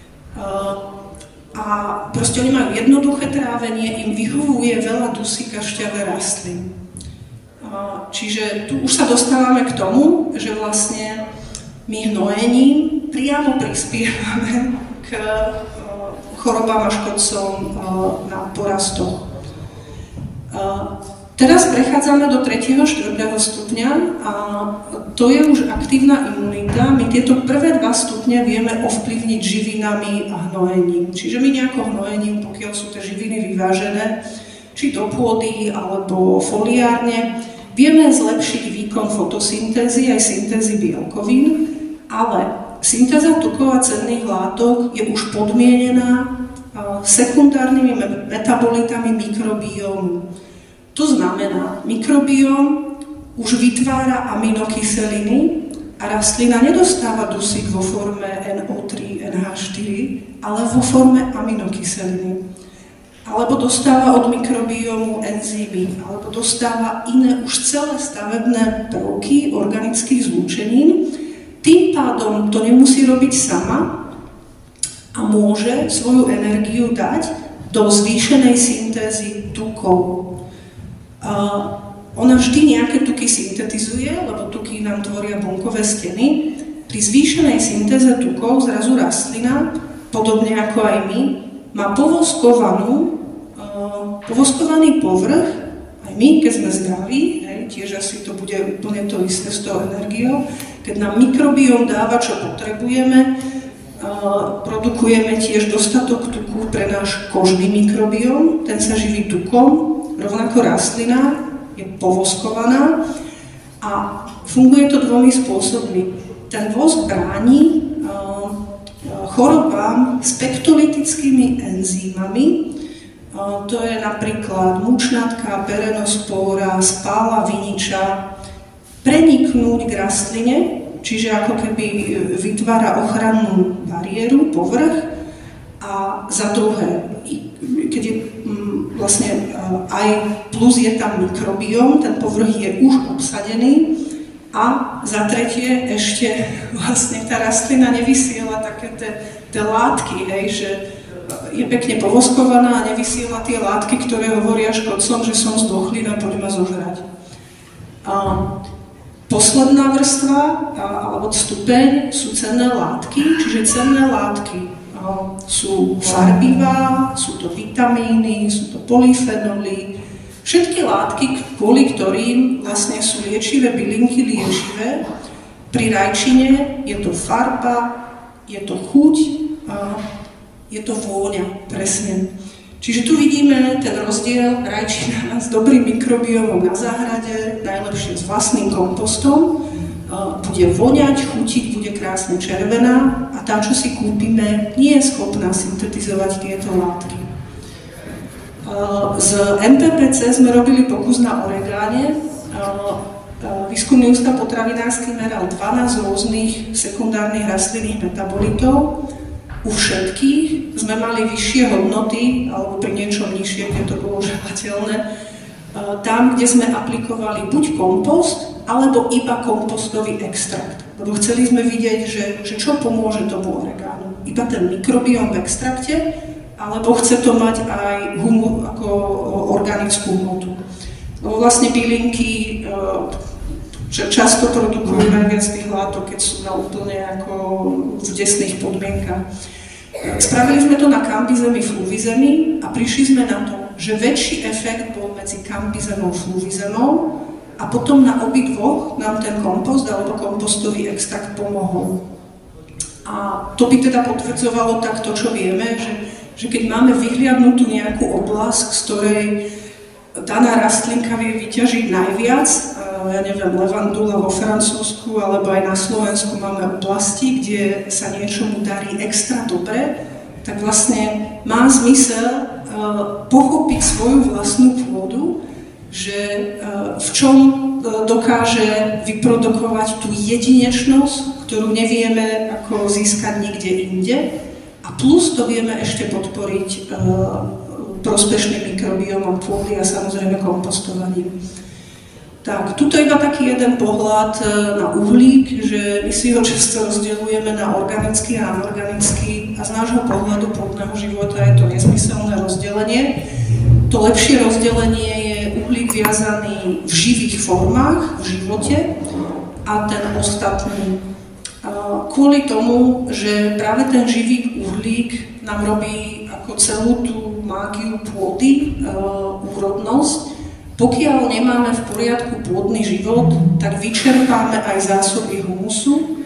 A proste oni majú jednoduché trávenie, im vyhovuje veľa dusíka v šťave rastlín. Čiže tu už sa dostávame k tomu, že vlastne my hnojením priamo prispievame k chorobám a škodcom na porastoch. Teraz prechádzame do tretieho štvrtého stupňa a to je už aktívna imunita. My tieto prvé dva stupne vieme ovplyvniť živinami a hnojením. Čiže my nejako hnojením, pokiaľ sú tie živiny vyvážené, či do pôdy alebo foliárne, vieme zlepšiť výkon fotosyntézy aj syntézy bielkovín, ale syntéza tukov a cenných látok je už podmienená sekundárnymi metabolitami mikrobiomu. To znamená, mikrobióm už vytvára aminokyseliny a rastlina nedostáva dusík vo forme en ó tri, en há štyri, ale vo forme aminokyseliny. Alebo dostáva od mikrobiomu enzymy, alebo dostáva iné už celé stavebné prvky organických zlúčenín. Tým pádom to nemusí robiť sama a môže svoju energiu dať do zvýšenej syntézy tukov. Uh, ona vždy nejaké tuky syntetizuje, lebo tuky nám tvoria bunkové steny. Pri zvýšenej syntéze tukov zrazu rastlina, podobne ako aj my, má povoskovanú, uh, povoskovaný povrch, aj my, keď sme zdraví, hej, tiež asi to bude úplne to isté s tou energiou, keď nám mikrobióm dáva, čo potrebujeme, uh, produkujeme tiež dostatok tuku pre náš kožný mikrobióm, ten sa živí tukom. Rovnako rastlina je povoskovaná a funguje to dvomi spôsobmi. Ten vosk bráni uh, chorobám s pektolytickými enzymami. Uh, to je napríklad mučnatka, perenospóra, spála viniča. Preniknúť k rastline, čiže ako keby vytvára ochrannú bariéru, povrch. A za druhé, keď je vlastne aj plus je tam mikrobióm, ten povrch je už obsadený a za tretie ešte vlastne tá rastlina nevysiela také tie látky, hej, že je pekne povoskovaná a nevysiela tie látky, ktoré hovoria škodcom, že som zdochlý a poď ma zožrať. A posledná vrstva alebo stupeň sú cenné látky, čiže cenné látky sú farbivá, sú to vitamíny, sú to polyfenoly, všetky látky, kvôli ktorým vlastne sú liečivé bylinky liečivé. Pri rajčine je to farba, je to chuť, je to vôňa, presne. Čiže tu vidíme ten rozdiel rajčina s dobrým mikrobiómom na záhrade, najlepšie s vlastným kompostom. Bude voňať, chutiť, bude krásne červená a tá, čo si kúpime, nie je schopná syntetizovať tieto látky. Z em pé pé cé sme robili pokus na oregáne. Výskumný ústav potravinársky meral dvanásť rôznych sekundárnych rastlinných metabolitov. U všetkých sme mali vyššie hodnoty, alebo pri niečom nižšie, kde to bolo želateľné, tam, kde sme aplikovali buď kompost, alebo iba kompostový extrakt. Lebo chceli sme vidieť, že, že čo pomôže tomu oregánu. Iba ten mikrobióm v extrakte, alebo chce to mať aj humu, ako organickú hmotu. Lebo vlastne bylinky často produkujú najviac tých látok, keď sú na úplne ako v desných podmienkach. Spravili sme to na kambizemi, fluvizemi a prišli sme na to, že väčší efekt bol medzi kambizemou a fluvizemou a potom na obidvoch nám ten kompost alebo kompostový extrakt pomohol. A to by teda potvrdzovalo tak to, čo vieme, že, že keď máme vyhliadnutú nejakú oblasť, z ktorej daná rastlinka vie vyťažiť najviac, ja neviem, levandula vo Francúzsku alebo aj na Slovensku máme oblasti, kde sa niečomu darí extra dobre, tak vlastne má zmysel uh, pochopiť svoju vlastnú pôdu, že uh, v čom uh, dokáže vyprodukovať tú jedinečnosť, ktorú nevieme ako získať nikde inde, a plus to vieme ešte podporiť uh, prospešným mikrobiomom pôdy a samozrejme kompostovaním. Tak, tuto iba taký jeden pohľad na uhlík, že my si ho často rozdeľujeme na organický a anorganický a z nášho pohľadu pôdneho života je to nezmyselné rozdelenie. To lepšie rozdelenie je uhlík viazaný v živých formách, v živote, a ten ostatný. Kvôli tomu, že práve ten živý uhlík nám robí ako celú tú mágiu pôdy, úrodnosť. Pokiaľ nemáme v poriadku pôdny život, tak vyčerpáme aj zásoby humusu.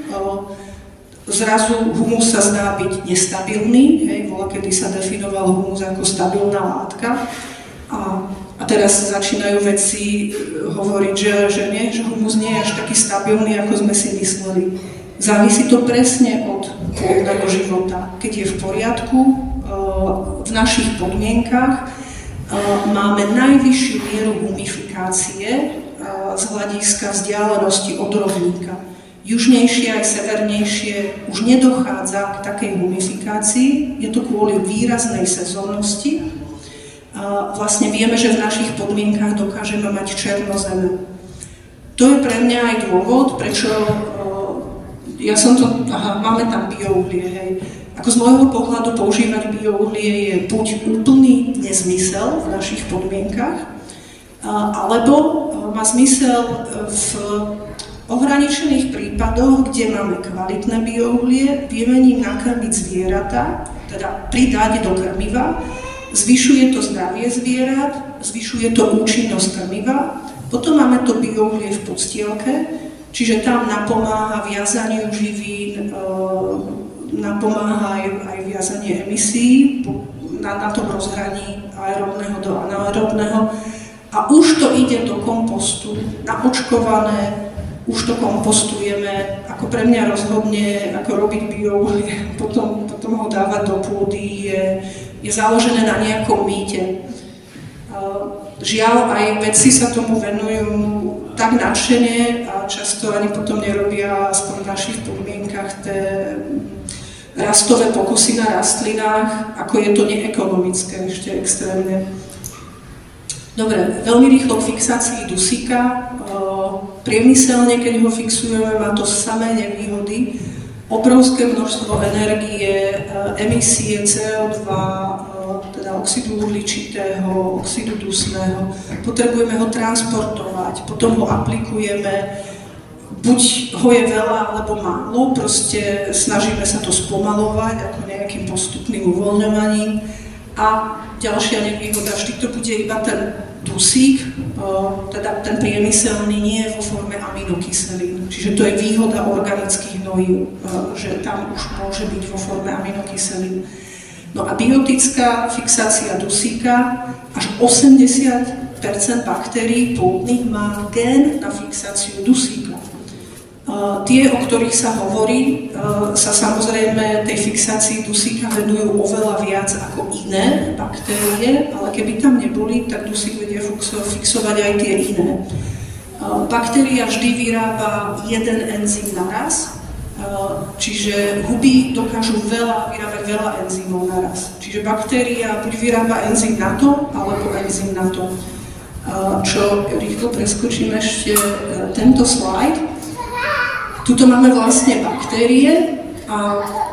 Zrazu humus sa zdá byť nestabilný, hej, voľakedy sa definoval humus ako stabilná látka. A, a teraz začínajú vedci hovoriť, že, že nie, že humus nie je až taký stabilný, ako sme si mysleli. Závisí to presne od pôdneho života. Keď je v poriadku, v našich podmienkach, máme najvyššiu mieru humifikácie z hľadiska vzdialenosti od rovníka. Južnejšie aj severnejšie už nedochádza k takej humifikácii, je to kvôli výraznej sezónnosti. Vlastne vieme, že v našich podmienkach dokážeme mať černozeme. To je pre mňa aj dôvod, prečo ja som to, aha, máme tam biouhlie, hej. Ako z môjho pohľadu používať biouhlie je buď úplný nezmysel v našich podmienkach, alebo má zmysel v ohraničených prípadoch, kde máme kvalitné biouhlie, vieme ním nakrmiť zvieratá, teda pridať do krmiva, zvyšuje to zdravie zvierat, zvyšuje to účinnosť krmiva, potom máme to biouhlie v podstielke, čiže tam napomáha viazaniu živín, napomáha aj, aj viazanie emisí na, na tom rozhraní aerobného do anaerobného a už to ide do kompostu, naočkované, už to kompostujeme, ako pre mňa rozhodne, ako robiť biouhlie, potom, potom ho dávať do pôdy, je, je založené na nejakom mýte. Žiaľ, aj vedci sa tomu venujú tak nadšene a často ani potom nerobia, aspoň v našich podmienkach, tie rastové pokusy na rastlinách, ako je to neekonomické ešte extrémne. Dobre, veľmi rýchlo k fixácii dusíka. Priemyselne, keď ho fixujeme, má to samé nevýhody. Obrovské množstvo energie, emisie cé ó dva, teda oxidu uhličitého, oxidu dusného. Potrebujeme ho transportovať, potom ho aplikujeme. Buď ho je veľa, alebo málo, proste snažíme sa to spomalovať ako nejakým postupným uvoľňovaním. A ďalšia nevýhoda, vždy to bude iba ten dusík, teda ten priemyselný, nie je vo forme aminokyselín. Čiže to je výhoda organických hnojív, že tam už môže byť vo forme aminokyselín. No a biotická fixácia dusíka, až osemdesiat percent baktérií pôdnych má gén na fixáciu dusíka. Uh, tie, o ktorých sa hovorí, uh, sa samozrejme tej fixácii dusíka venujú oveľa viac ako iné baktérie, ale keby tam neboli, tak dusík vedia fixovať aj tie iné. Uh, baktéria vždy vyrába jeden enzym naraz, uh, čiže huby dokážu veľa, vyrábať veľa enzymov naraz. Čiže baktéria buď vyrába enzym na to, alebo enzym na to. Uh, čo rýchlo preskočím ešte uh, tento slajd. Tuto máme vlastne baktérie a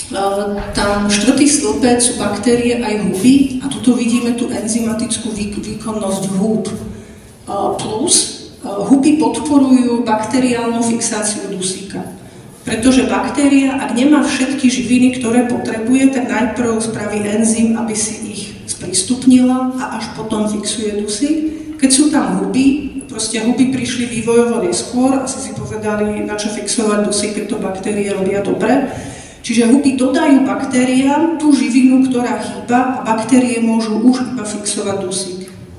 Tam štvrtý stĺpec sú baktérie aj huby a tuto vidíme tú enzymatickú výkonnosť húb. Plus huby podporujú bakteriálnu fixáciu dusíka. Pretože baktéria, ak nemá všetky živiny, ktoré potrebuje, tak najprv spraví enzym, aby si ich sprístupnila a až potom fixuje dusík. Keď sú tam huby, proste huby prišli vývojovo neskôr, asi si povedali, na čo fixovať dusík, keď to baktérie robia dobre. Čiže huby dodajú baktériám tú živinu, ktorá chýba a baktérie môžu už iba fixovať dusík.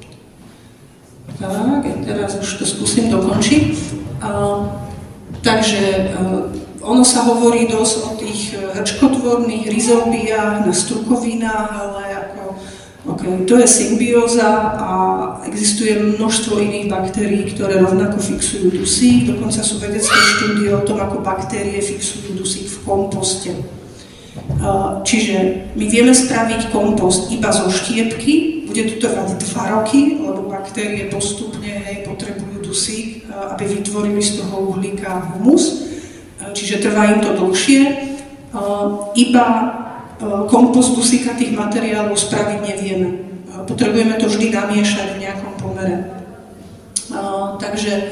Tak, ja teraz už to skúsim dokončiť. Uh, takže uh, ono sa hovorí dosť o tých hrčkotvorných rhizobiách na strukovinách, ale ako, okay, to je symbióza a existuje množstvo iných baktérií, ktoré rovnako fixujú dusík. Dokonca sú vedecké štúdie o tom, ako baktérie fixujú dusík v komposte. Čiže my vieme spraviť kompost iba zo štiepky, bude to trvať dva roky, lebo baktérie postupne hej, potrebujú dusík, aby vytvorili z toho uhlíka humus, čiže trvá im to dlhšie. Iba kompost dusíkatých materiálov spraviť nevieme. Potrebujeme to vždy namiešať v nejakom pomere. Takže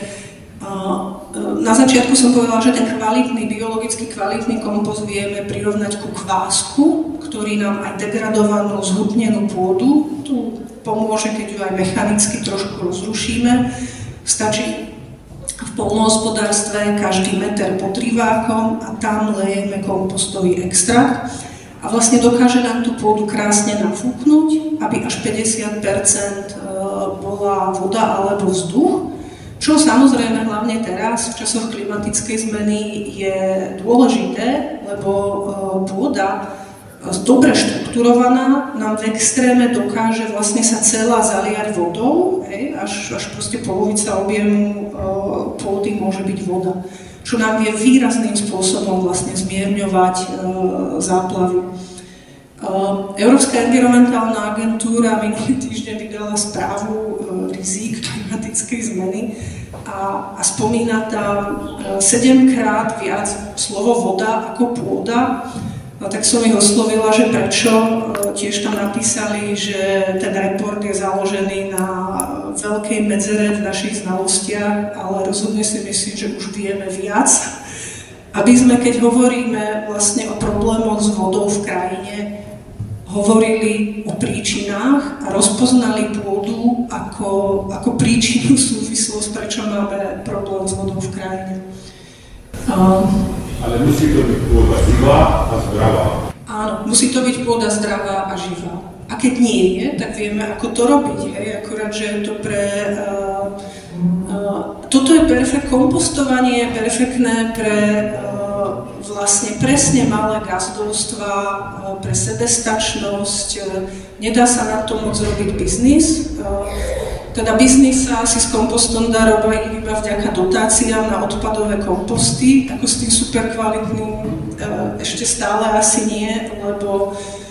na začiatku som povedala, že ten kvalitný, biologicky kvalitný kompost vieme prirovnať ku kvásku, ktorý nám aj degradovanú, zhutnenú pôdu tu pomôže, keď ju aj mechanicky trošku rozrušíme. Stačí v poľnohospodárstve každý meter pod rivákom a tam lejeme kompostový extrakt a vlastne dokáže nám tú pôdu krásne nafúknuť, aby až päťdesiat percent bola voda alebo vzduch. Čo samozrejme hlavne teraz, v časoch klimatickej zmeny, je dôležité, lebo pôda dobre štrukturovaná nám v extréme dokáže vlastne sa celá zaliať vodou, hej, až, až proste polovica objemu pôdy môže byť voda, čo nám vie výrazným spôsobom vlastne zmierňovať záplavy. Európska environmentálna agentúra minulý týždeň vydala správu rizík klimatickej zmeny a, a spomína tam sedemkrát viac slovo voda ako pôda. No, tak som ich oslovila, že prečo. Tiež tam napísali, že ten report je založený na veľkej medzere v našich znalostiach, ale rozhodne si myslím, že už vieme viac. Aby sme, keď hovoríme vlastne o problémoch s vodou v krajine, hovorili o príčinách a rozpoznali pôdu ako, ako príčinu súvislosť, prečo máme problém s vodou v krajine. Um, Ale musí to byť pôda živá a zdravá. Áno, musí to byť pôda zdravá a živá. A keď nie je, tak vieme, ako to robiť. Hej? Akurát, že je to pre... Uh, uh, toto je perfekt, kompostovanie je perfektné pre... Uh, vlastne presne malé gazdovstva, pre sebestačnosť, nedá sa na to moc robiť biznis. Teda biznis sa asi s kompostom dá robiť iba vďaka dotáciám na odpadové komposty, ako s tým super kvalitným ešte stále asi nie, lebo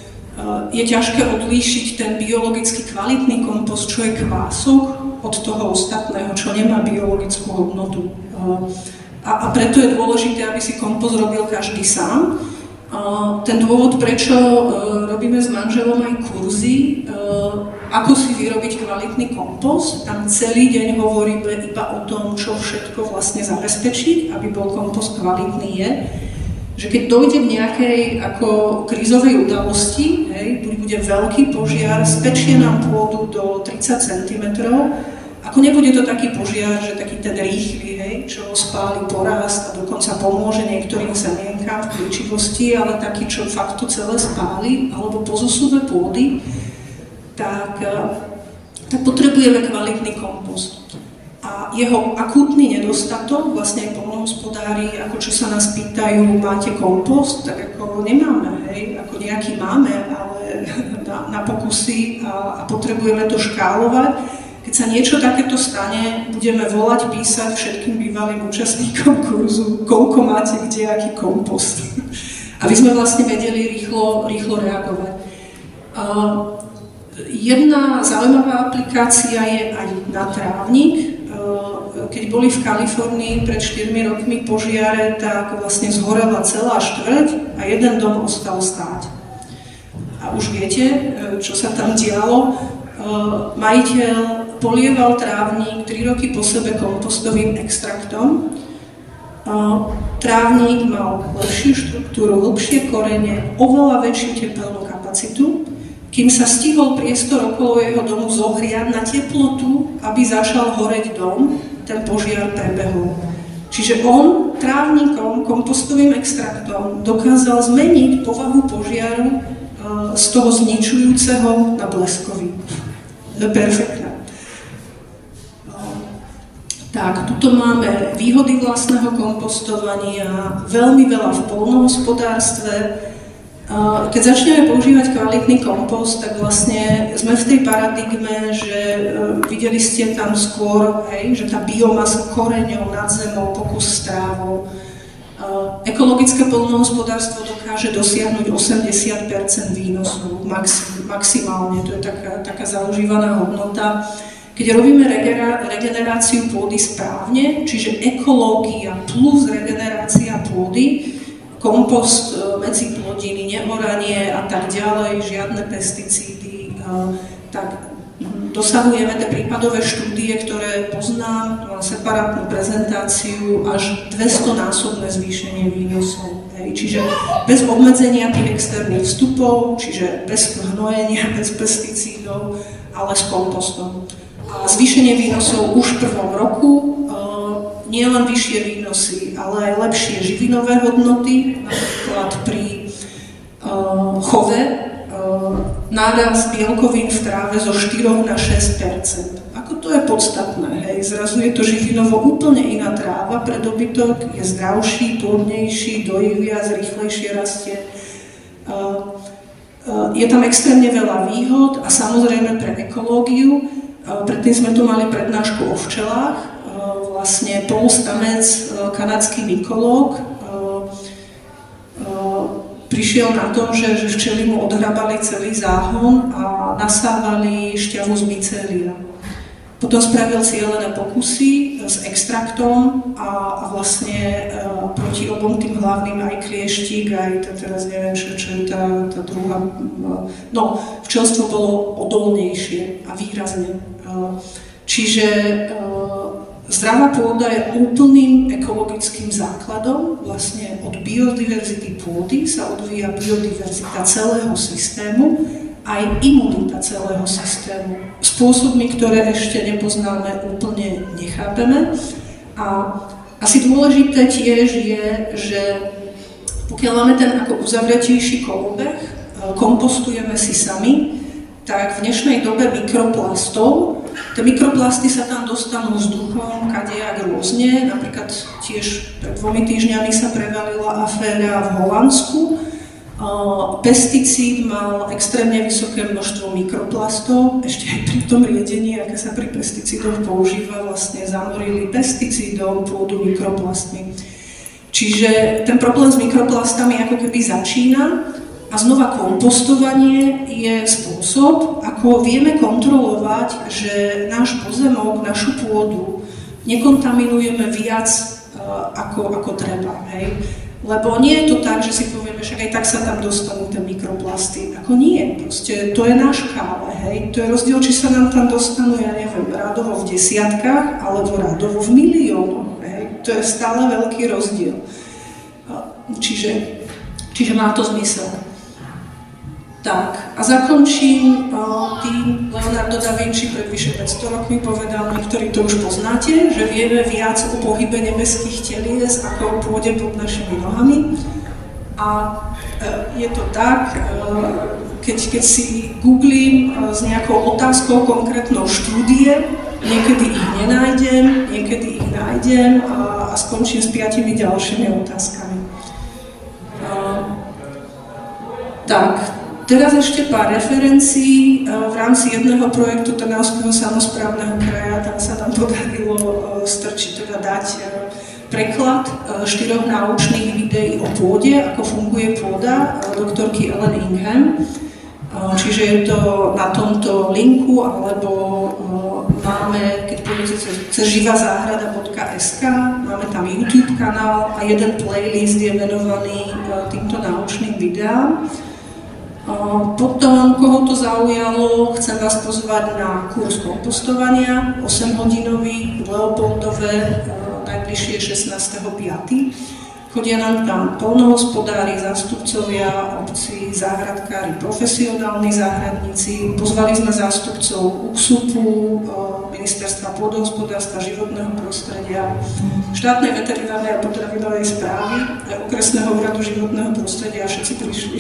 je ťažké odlíšiť ten biologicky kvalitný kompost, čo je kvások, od toho ostatného, čo nemá biologickú hodnotu. A, a preto je dôležité, aby si kompost robil každý sám. Uh, ten dôvod, prečo uh, robíme s manželom aj kurzy, uh, ako si vyrobiť kvalitný kompost, tam celý deň hovoríme iba o tom, čo všetko vlastne zabezpečiť, aby bol kompost kvalitný je, že keď dojde k nejakej ako krízovej udalosti, hej, bude veľký požiar, spečie nám pôdu do tridsať centimetrov, ako nebude to taký požiar, že taký ten rýchly, hej, čo spáli porast a dokonca pomôže niektorým semienkám v plíčivosti, ale taký, čo fakt to celé spáli, alebo po zosuve pôdy, tak, tak potrebujeme kvalitný kompost. A jeho akútny nedostatok, vlastne aj poľnohospodári, ako čo sa nás pýtajú, máte kompost, tak ako nemáme, hej, ako nejaký máme, ale na, na pokusy a, a potrebujeme to škálovať. Keď sa niečo takéto stane, budeme volať, písať všetkým bývalým účastníkom kurzu, koľko máte kde, aký kompost. Aby sme vlastne vedeli rýchlo, rýchlo reagovať. Uh, jedna zaujímavá aplikácia je aj na trávnik. Uh, keď boli v Kalifornii pred štyrmi rokmi požiare, tak vlastne zhorela celá štvrť a jeden dom ostal stáť. A už viete, čo sa tam dialo. Majiteľ polieval trávnik tri roky po sebe kompostovým extraktom. Trávnik mal lepšiu štruktúru, hlbšie korene, oveľa väčšiu tepelnú kapacitu, kým sa stihol priestor okolo jeho domu zohriať na teplotu, aby začal horeť dom, ten požiar prebehol. Čiže on trávnikom, kompostovým extraktom dokázal zmeniť povahu požiaru z toho zničujúceho na bleskový. Perfektné. Tak, tuto máme výhody vlastného kompostovania, veľmi veľa v poľnohospodárstve. Keď začneme používať kvalitný kompost, tak vlastne sme v tej paradigme, že videli ste tam skôr, hej, že tá biomasa koreňov nad zemou, pokus s trávou. Ekologické poľnohospodárstvo dokáže dosiahnuť osemdesiat percent výnosu maximálne, to je taká, taká zaužívaná hodnota. Keď robíme regeneráciu pôdy správne, čiže ekológia plus regenerácia pôdy, kompost medzi plodiny, neoranie a tak ďalej, žiadne pesticídy, tak dosahujeme tie prípadové štúdie, ktoré poznám, mám separátnu prezentáciu, až dvestonásobné zvýšenie výnosov. Čiže bez obmedzenia tých externých vstupov, čiže bez hnojenia, bez pesticídov, ale s kompostom. A zvýšenie výnosov už v prvom roku, nie len vyššie výnosy, ale aj lepšie živinové hodnoty, napríklad pri chove, nárast bielkovín v tráve zo štyri na šesť percent. Ako to je podstatné, hej? Zrazu je to živinovo úplne iná tráva pre dobytok, je zdravší, plodnejší, dojí viac, rýchlejšie rastie. Je tam extrémne veľa výhod a samozrejme pre ekológiu. Predtým sme tu mali prednášku o včelách. Vlastne Paul Stamets, kanadský mykológ, prišiel na to, že, že včely mu odhrabali celý záhon a nasávali šťavu z mycélia. Potom spravil cieľené pokusy s extraktom a, a vlastne e, proti obom tým hlavným aj klieštík, aj teraz neviem, čo, čo je tá, tá druhá. No, včelstvo bolo odolnejšie a výrazne. E, čiže e, zdravá pôda je úplným ekologickým základom. Vlastne od biodiverzity pôdy sa odvíja biodiverzita celého systému, aj imunita celého systému. Spôsobmi, ktoré ešte nepoznáme, úplne nechápeme. A asi dôležité tiež je, že pokiaľ máme ten ako uzavretejší kolobeh, kompostujeme si sami, tak v dnešnej dobe mikroplastov, tie mikroplasty sa tam dostanú vzduchom, kadejak rôzne. Napríklad tiež pred dvomi týždňami sa prevalila aféra v Holandsku. Pesticíd mal extrémne vysoké množstvo mikroplastov, ešte aj pri tom riedení, aké sa pri pesticídoch používa, vlastne zamorili pesticídom pôdu mikroplastmi. Čiže ten problém s mikroplastami ako keby začína a znova kompostovanie je spôsob, ako vieme kontrolovať, že náš pozemok, našu pôdu nekontaminujeme viac uh, ako, ako treba, hej. Lebo nie je to tak, že si povieme, že aj tak sa tam dostanú tie mikroplasty. Ako nie, proste to je na škále, hej. To je rozdiel, či sa nám tam dostanú, ja neviem, rádovo v desiatkách, alebo rádovo v miliónoch, hej. To je stále veľký rozdiel. Čiže, čiže má to zmysel. Tak, a zakončím uh, tým, Leonardo da Vinci pred vyše päťsto rokmi povedal, niektorí to už poznáte, že vieme viac o pohybe nebeských telies ako o pôde pod našimi nohami. A uh, je to tak, uh, keď, keď si googlím uh, s nejakou otázkou konkrétnou štúdie, niekedy ich nenájdem, niekedy ich nájdem a, a skončím s piatimi ďalšími otázkami. Uh, tak, teraz ešte pár referencií. V rámci jedného projektu Trnavského samosprávneho kraja tam sa nám podarilo strčiť, teda dať preklad štyroch náučných videí o pôde, ako funguje pôda, doktorky Ellen Ingham. Čiže je to na tomto linku, alebo máme, keď pôjdete cez živá záhrada bodka es ká, máme tam YouTube kanál a jeden playlist je venovaný týmto naučným videám. Potom, koho to zaujalo, chcem vás pozvať na kurz kompostovania, osemhodinový v Leopoldove, najbližšie šestnásteho piateho Chodia nám tam poľnohospodári, zástupcovia obcí, záhradkári, profesionálni záhradníci. Pozvali sme zástupcov UKSUPu, Ministerstva pôdohospodárstva, životného prostredia, štátnej veterinárnej a potravinovej správy, okresného úradu životného prostredia a všetci prišli.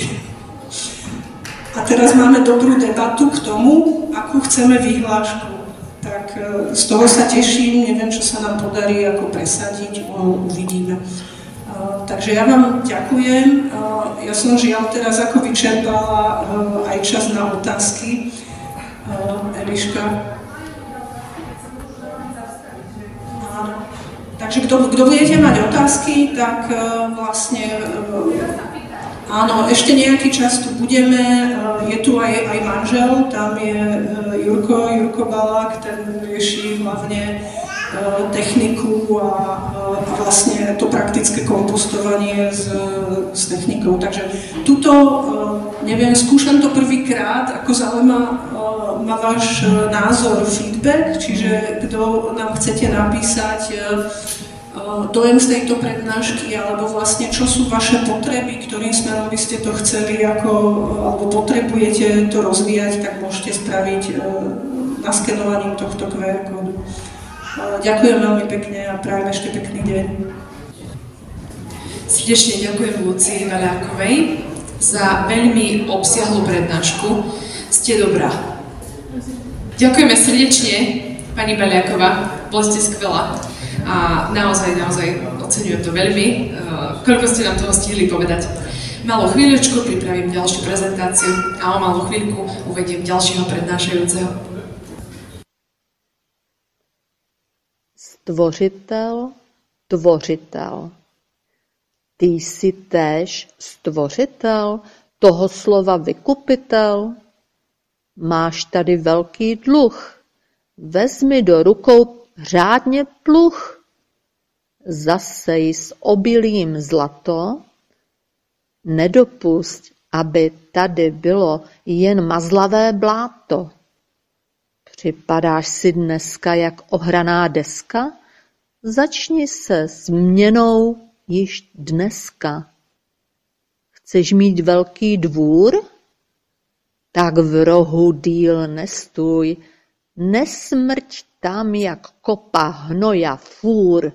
A teraz máme dobrú debatu k tomu, akú chceme vyhlášku. Tak z toho sa teším, neviem, čo sa nám podarí ako presadiť, uvidíme. Takže ja vám ďakujem. Ja som žiaľ teraz ako vyčerpala aj čas na otázky. Eliška. Takže kto, kto budete mať otázky, tak vlastne áno, ešte nejaký čas tu budeme. Je tu aj, aj manžel, tam je Jurko, Jurko Balák, ten rieši hlavne techniku a, a vlastne to praktické kompostovanie s, s technikou. Takže tuto, neviem, skúšam to prvýkrát, ako zaujíma ma váš názor, feedback, čiže kto nám chcete napísať dojem z tejto prednášky, alebo vlastne čo sú vaše potreby, ktorým smerom by ste to chceli, ako, alebo potrebujete to rozvíjať, tak môžete spraviť naskenovaním tohto kú er kódu. Ďakujem veľmi pekne a prajem ešte pekný deň. Srdečne ďakujem Lucii Vaľákovej za veľmi obsiahlu prednášku. Ste dobrá. Ďakujeme srdečne, pani Vaľáková, boli ste skvelá a naozaj, naozaj oceňujem to veľmi. Koľko ste nám toho stihli povedať. Malú chvíľočku pripravím ďalšiu prezentáciu a o malú chvíľku uvediem ďalšieho prednášajúceho. Stvořitel, tvořitel. Ty jsi též stvořitel, toho slova vykupitel. Máš tady velký dluh, vezmi do rukou řádně pluh. Zasej s obilím zlato, nedopusť, aby tady bylo jen mazlavé bláto. Připadáš si dneska jak ohraná deska? Začni se změnou již dneska. Chceš mít velký dvůr? Tak v rohu díl nestůj, nesmrť tam jak kopa hnoja fůr.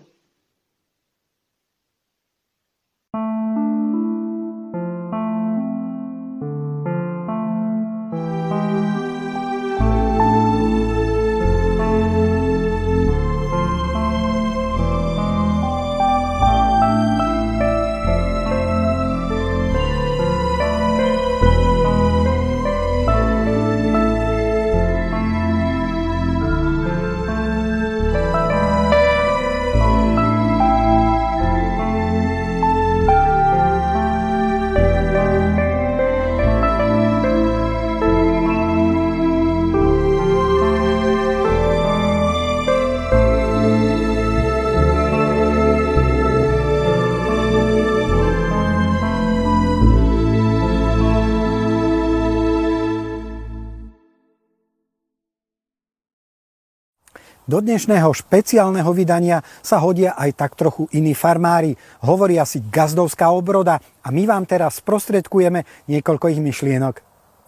Do dnešného špeciálneho vydania sa hodia aj tak trochu iní farmári. Hovoria si Gazdovská obroda a my vám teraz sprostredkujeme niekoľko ich myšlienok.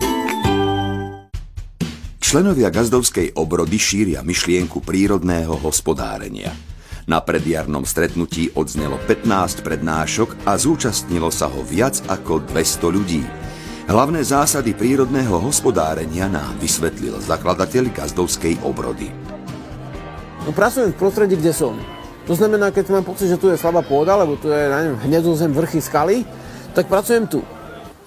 Členovia Gazdovskej obrody šíria myšlienku prírodného hospodárenia. Na predjarnom stretnutí odznelo pätnásť prednášok a zúčastnilo sa ho viac ako dvesto ľudí. Hlavné zásady prírodného hospodárenia nám vysvetlil zakladateľ Gazdovskej obrody. No, pracujem v prostredí, kde som. To znamená, keď mám pocit, že tu je slabá pôda, lebo tu je, neviem, hnedozem, vrchy, skaly, tak pracujem tu.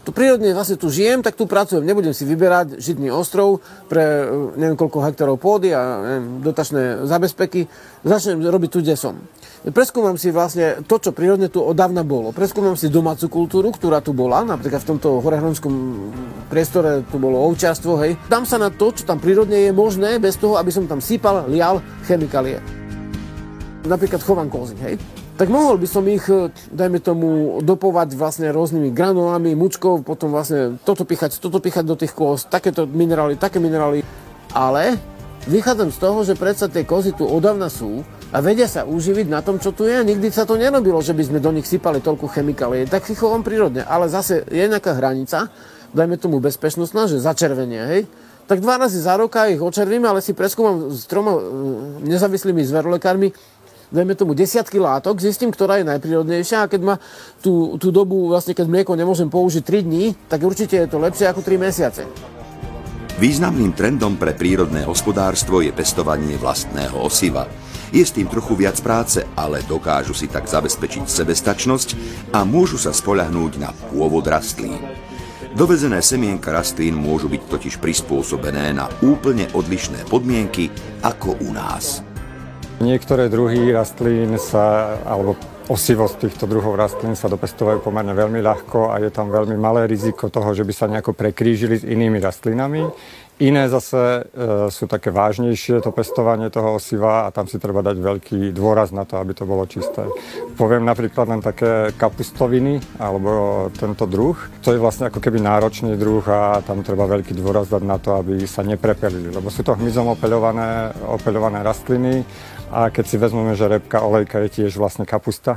tu prírodne vlastne tu žijem, tak tu pracujem. Nebudem si vyberať žitný ostrov pre neviem koľko hektárov pôdy a neviem, dotačné zabezpeky. Začnem robiť tu, kde som. Preskúmam si vlastne to, čo prírodne tu odávna bolo. Preskúmam si domácu kultúru, ktorá tu bola. Napríklad v tomto horehronskom priestore tu bolo ovčiarstvo, hej. Dám sa na to, čo tam prírodne je možné, bez toho, aby som tam sypal, lial chemikálie. Napríklad chovám kozy, hej. Tak mohol by som ich, dajme tomu, dopovať vlastne rôznymi granulami, mučkou, potom vlastne toto pichať, toto pichať do tých kôz, takéto minerály, také minerály. Ale vychádzam z toho, že predsa tie kozy tu odávna sú a vedia sa uživiť na tom, čo tu je. Nikdy sa to nerobilo, že by sme do nich sypali toľko chemikálie. Tak ich chovám prírodne, ale zase je nejaká hranica, dajme tomu bezpečnostná, že začervenie, hej. Tak dva razy za roka ich očervím, ale si preskúmam s troma nezávislými zverolekármi, dajme tomu desiatky látok, zistím, ktorá je najprírodnejšia a keď ma tú, tú dobu, vlastne keď mlieko nemôžem použiť tri dní, tak určite je to lepšie ako tri mesiace. Významným trendom pre prírodné hospodárstvo je pestovanie vlastného osiva. Je s tým trochu viac práce, ale dokážu si tak zabezpečiť sebestačnosť a môžu sa spoľahnúť na pôvod rastlín. Dovezené semienka rastlín môžu byť totiž prispôsobené na úplne odlišné podmienky ako u nás. Niektoré druhy rastlín sa, alebo osivosť týchto druhov rastlín sa dopestovajú pomerne veľmi ľahko a je tam veľmi malé riziko toho, že by sa nejako prekrížili s inými rastlinami. Iné zase e, sú také vážnejšie, to pestovanie toho osiva a tam si treba dať veľký dôraz na to, aby to bolo čisté. Poviem napríklad len také kapustoviny, alebo tento druh. To je vlastne ako keby náročný druh a tam treba veľký dôraz dať na to, aby sa neprepelili, lebo sú to hmyzom opeľované, opeľované rastliny a keď si vezmeme, že repka olejka je tiež vlastne kapusta,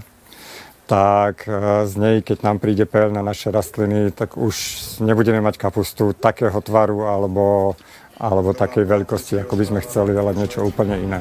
tak z nej, keď nám príde peľ na naše rastliny, tak už nebudeme mať kapustu takého tvaru alebo, alebo takej veľkosti, ako by sme chceli, ale niečo úplne iné.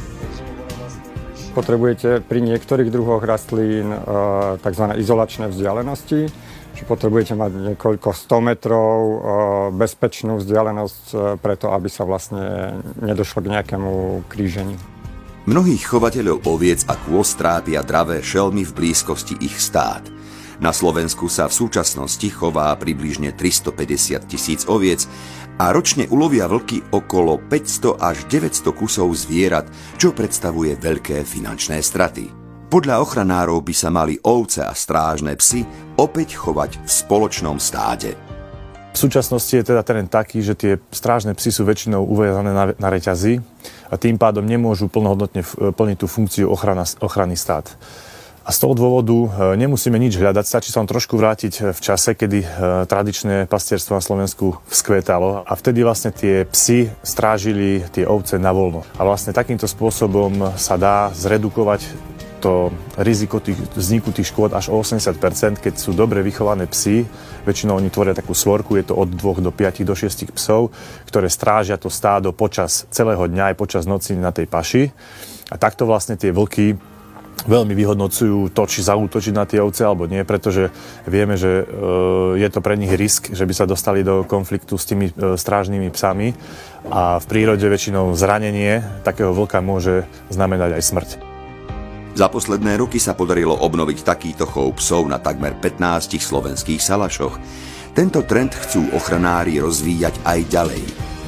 Potrebujete pri niektorých druhoch rastlín tzv. Izolačné vzdialenosti, že potrebujete mať niekoľko sto metrov bezpečnú vzdialenosť preto, aby sa vlastne nedošlo k nejakému kríženiu. Mnohých chovateľov oviec a kôz trápia dravé šelmy v blízkosti ich stád. Na Slovensku sa v súčasnosti chová približne tristopäťdesiat tisíc oviec a ročne ulovia vlky okolo päťsto až deväťsto kusov zvierat, čo predstavuje veľké finančné straty. Podľa ochranárov by sa mali ovce a strážne psy opäť chovať v spoločnom stáde. V súčasnosti je teda trend taký, že tie strážne psy sú väčšinou uviazané na, na reťazi a tým pádom nemôžu plnohodnotne plniť tú funkciu ochrana, ochrany stád. A z toho dôvodu nemusíme nič hľadať, stačí sa len trošku vrátiť v čase, kedy tradičné pastierstvo na Slovensku vzkvetalo a vtedy vlastne tie psy strážili tie ovce na voľno. A vlastne takýmto spôsobom sa dá zredukovať to riziko tých, vzniku tých škôd až o osemdesiat percent, keď sú dobre vychované psy. Väčšinou oni tvoria takú svorku, je to od dvoch do piatich do šiestich psov, ktoré strážia to stádo počas celého dňa aj počas noci na tej paši. A takto vlastne tie vlky veľmi vyhodnocujú to, či zaútočiť na tie ovce alebo nie, pretože vieme, že e, je to pre nich risk, že by sa dostali do konfliktu s tými e, strážnymi psami a v prírode väčšinou zranenie takého vlka môže znamenať aj smrť. Za posledné roky sa podarilo obnoviť takýto chov psov na takmer pätnástich slovenských salašoch. Tento trend chcú ochranári rozvíjať aj ďalej.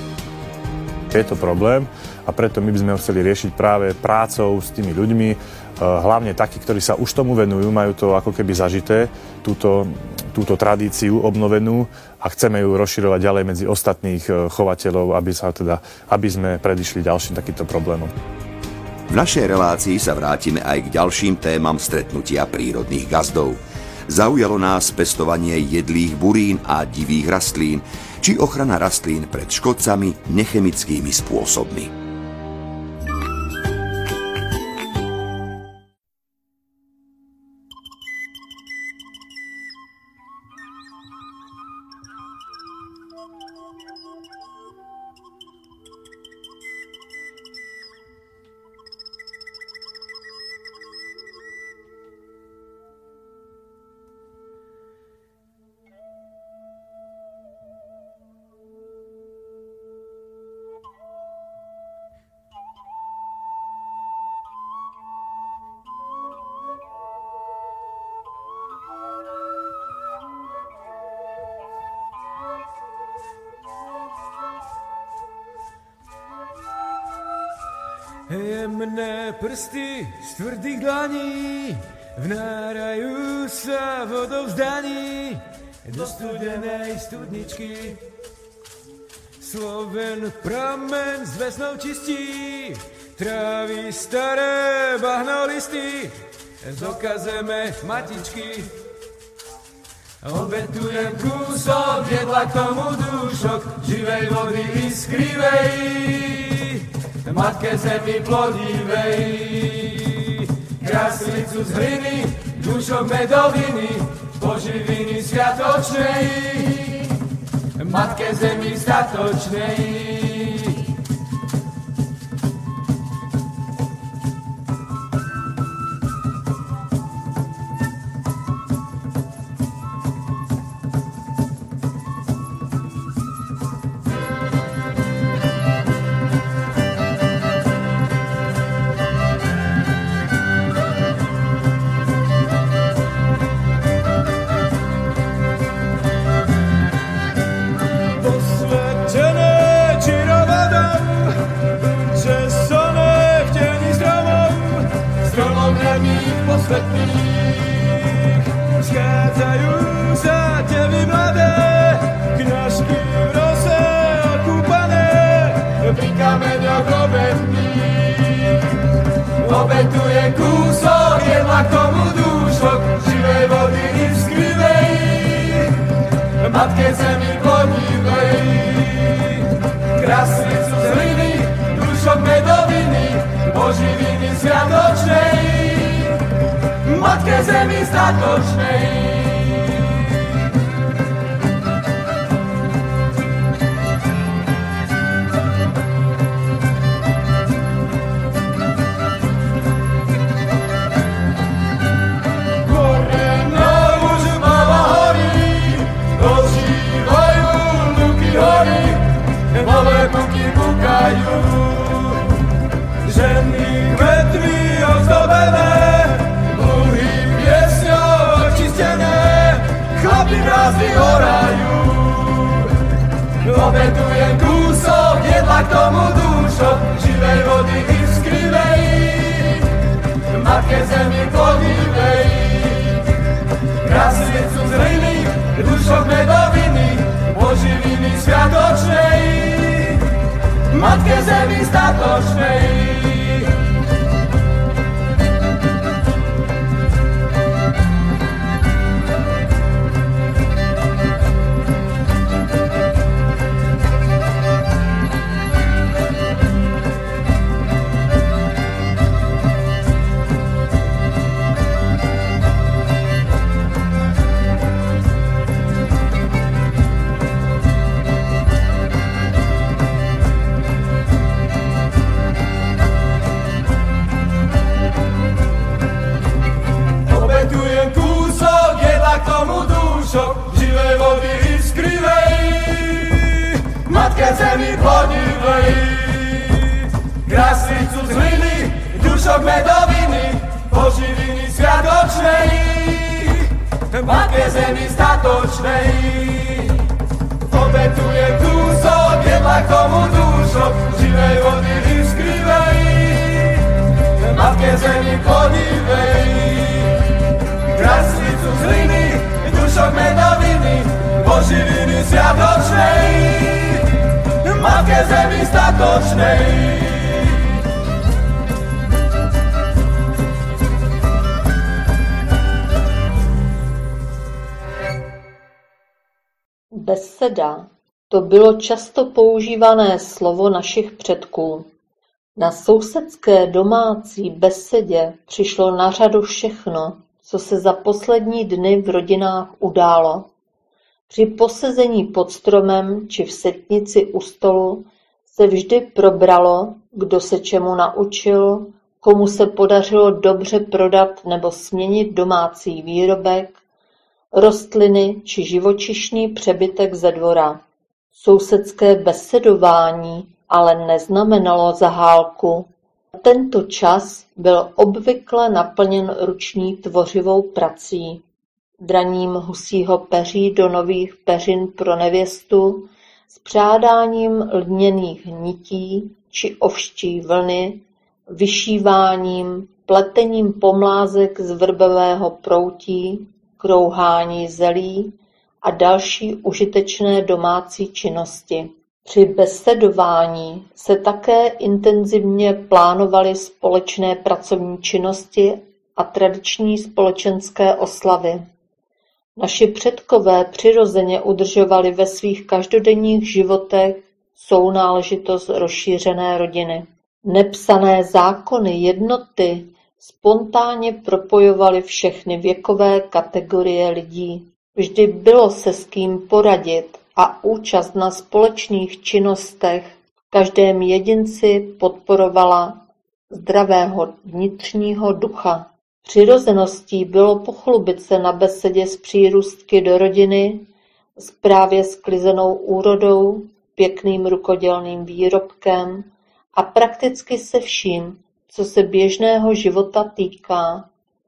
Je to problém a preto my by sme ho chceli riešiť práve prácou s tými ľuďmi, hlavne takí, ktorí sa už tomu venujú, majú to ako keby zažité, túto, túto tradíciu obnovenú a chceme ju rozširovať ďalej medzi ostatných chovateľov, aby, sa teda, aby sme predišli ďalším takýmto problémom. V našej relácii sa vrátime aj k ďalším témam stretnutia prírodných gazdov. Zaujalo nás pestovanie jedlých burín a divých rastlín, či ochrana rastlín pred škodcami nechemickými spôsobmi. Jemné prsty z tvrdých dlaní vnárajú sa vodou vzdaní do studenej studničky. Sloven pramen s vesnou čistí, tráví staré bahnolisty, dokazeme matičky. Obetujem kúsok jedla k tomu dúšok živej vody iskrivej, matke zemi plodivej. Kráslicu z hliny, dúšok medoviny, poživiny sviatočnej, matke zemi statočnej. Schádzajú sa devy mladé, kňažky v rose okúpané, pri kameňoch obetných. Obetuje kúsok jedla k tomu dúšok živej vody iskrivej, matke zemi plodivej. Kráslicu z hliny, dúšok medoviny, poživiny sviatočnej, matke zemi statočnej. Koreno už mala horí, ožívajú luky hory, malé buky bukajú, ženy vetví ozdobené, chlapi mrazy orajú. Obetujem kúsok jedla k tomu dúšok živej vody iskrivej, matke zemi plodivej. Kráslicu z hliny, dúšok medoviny, poživiny sviatočnej, matke zemi statočnej. Živej vody iskrivej, matke zemi plodivej. Kráslicu z hliny, dúšok medoviny, poživiny sviatočnej, matke zemi statočnej. Obetujem kúsok jedla k tomu dúšok živej vody iskrivej, matke zemi plodivej. Kráslicu z hliny, dúšok medoviny, poživiny sviatočnej, matke zemi statočnej. Beseda, to bylo často používané slovo našich předků. Na sousedské domácí besedě přišlo na řadu všechno, co se za poslední dny v rodinách událo. Při posezení pod stromem či v setnici u stolu se vždy probralo, kdo se čemu naučil, komu se podařilo dobře prodat nebo směnit domácí výrobek, rostliny či živočišný přebytek ze dvora. Sousedské besedování ale neznamenalo zahálku. Tento čas byl obvykle naplněn ruční tvořivou prací, draním husího peří do nových peřin pro nevěstu, spřádáním lněných nití či ovští vlny vyšíváním, pletením pomlázek z vrbového proutí, krouhání zelí a další užitečné domácí činnosti. Při besedování se také intenzivně plánovaly společné pracovní činnosti a tradiční společenské oslavy. Naši předkové přirozeně udržovali ve svých každodenních životech sounáležitost rozšířené rodiny. Nepsané zákony jednoty spontánně propojovaly všechny věkové kategorie lidí. Vždy bylo se s kým poradit a účast na společných činnostech v každém jedinci podporovala zdravého vnitřního ducha. Přirozeností bylo pochlubit se na besedě s přírůstky do rodiny, s právě sklizenou úrodou, pěkným rukodělným výrobkem a prakticky se vším, co se běžného života týká.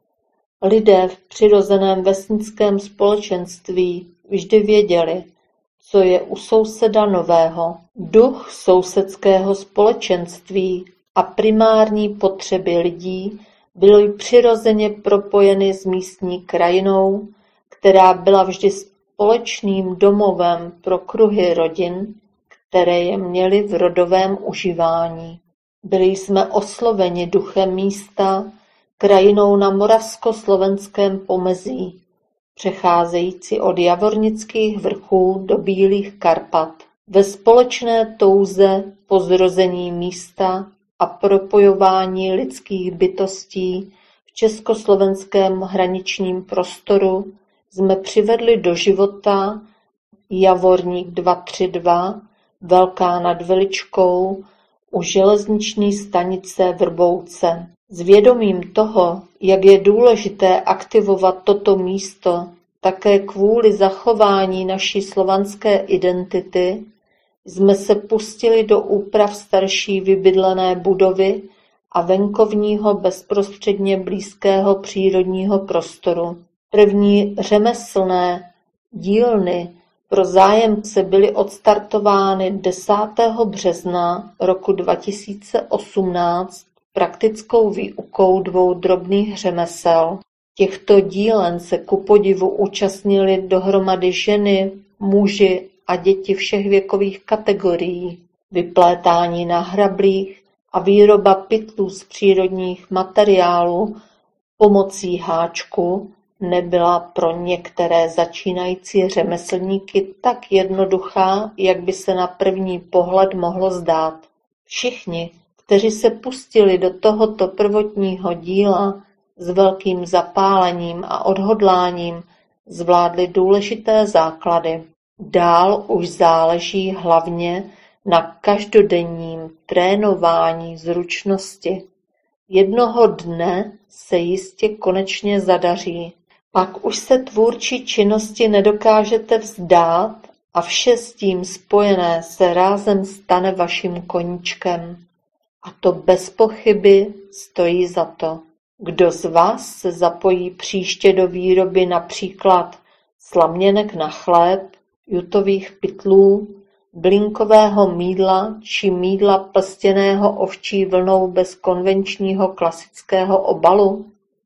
Lidé v přirozeném vesnickém společenství vždy věděli, co je u souseda nového. Duch sousedského společenství a primární potřeby lidí byly přirozeně propojeny s místní krajinou, která byla vždy společným domovem pro kruhy rodin, které je měly v rodovém užívání. Byli jsme osloveni duchem místa, krajinou na moravskoslovenském pomezí, přecházející od javornických vrchů do Bílých Karpat. Ve společné touze po zrození místa a propojování lidských bytostí v československém hraničním prostoru jsme přivedli do života Javorník dva tři dva, Velká nad Veličkou, u železniční stanice Vrbouce. S vědomím toho, jak je důležité aktivovat toto místo také kvůli zachování naší slovanské identity, jsme se pustili do úprav starší vybydlené budovy a venkovního bezprostředně blízkého přírodního prostoru. První řemeslné dílny pro zájemce byly odstartovány desátého března roku dva tisíce osmnáct praktickou výukou dvou drobných řemesel. Těchto dílen se kupodivu účastnili dohromady ženy, muži a děti všech věkových kategorií. Vyplétání na hrablích a výroba pytlů z přírodních materiálů pomocí háčku nebyla pro některé začínající řemeslníky tak jednoduchá, jak by se na první pohled mohlo zdát. Všichni, kteří se pustili do tohoto prvotního díla s velkým zapálením a odhodláním, zvládli důležité základy. Dál už záleží hlavně na každodenním trénování zručnosti. Jednoho dne se jistě konečně zadaří. Pak už se tvůrčí činnosti nedokážete vzdát a vše s tím spojené se rázem stane vaším koníčkem. A to bez pochyby stojí za to. Kdo z vás se zapojí příště do výroby například slaměnek na chléb, jutových pytlů, blinkového mýdla či mýdla plstěného ovčí vlnou bez konvenčního klasického obalu?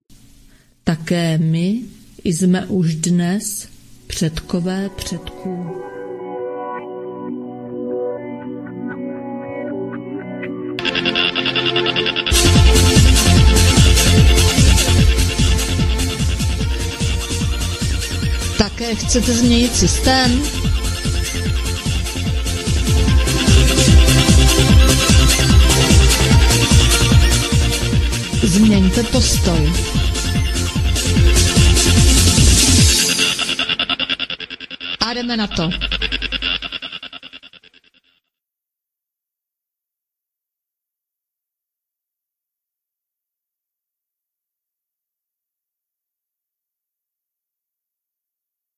Také my jsme už dnes předkové předků. Také chcete změnit systém? Změňte postoj. A jdeme na to.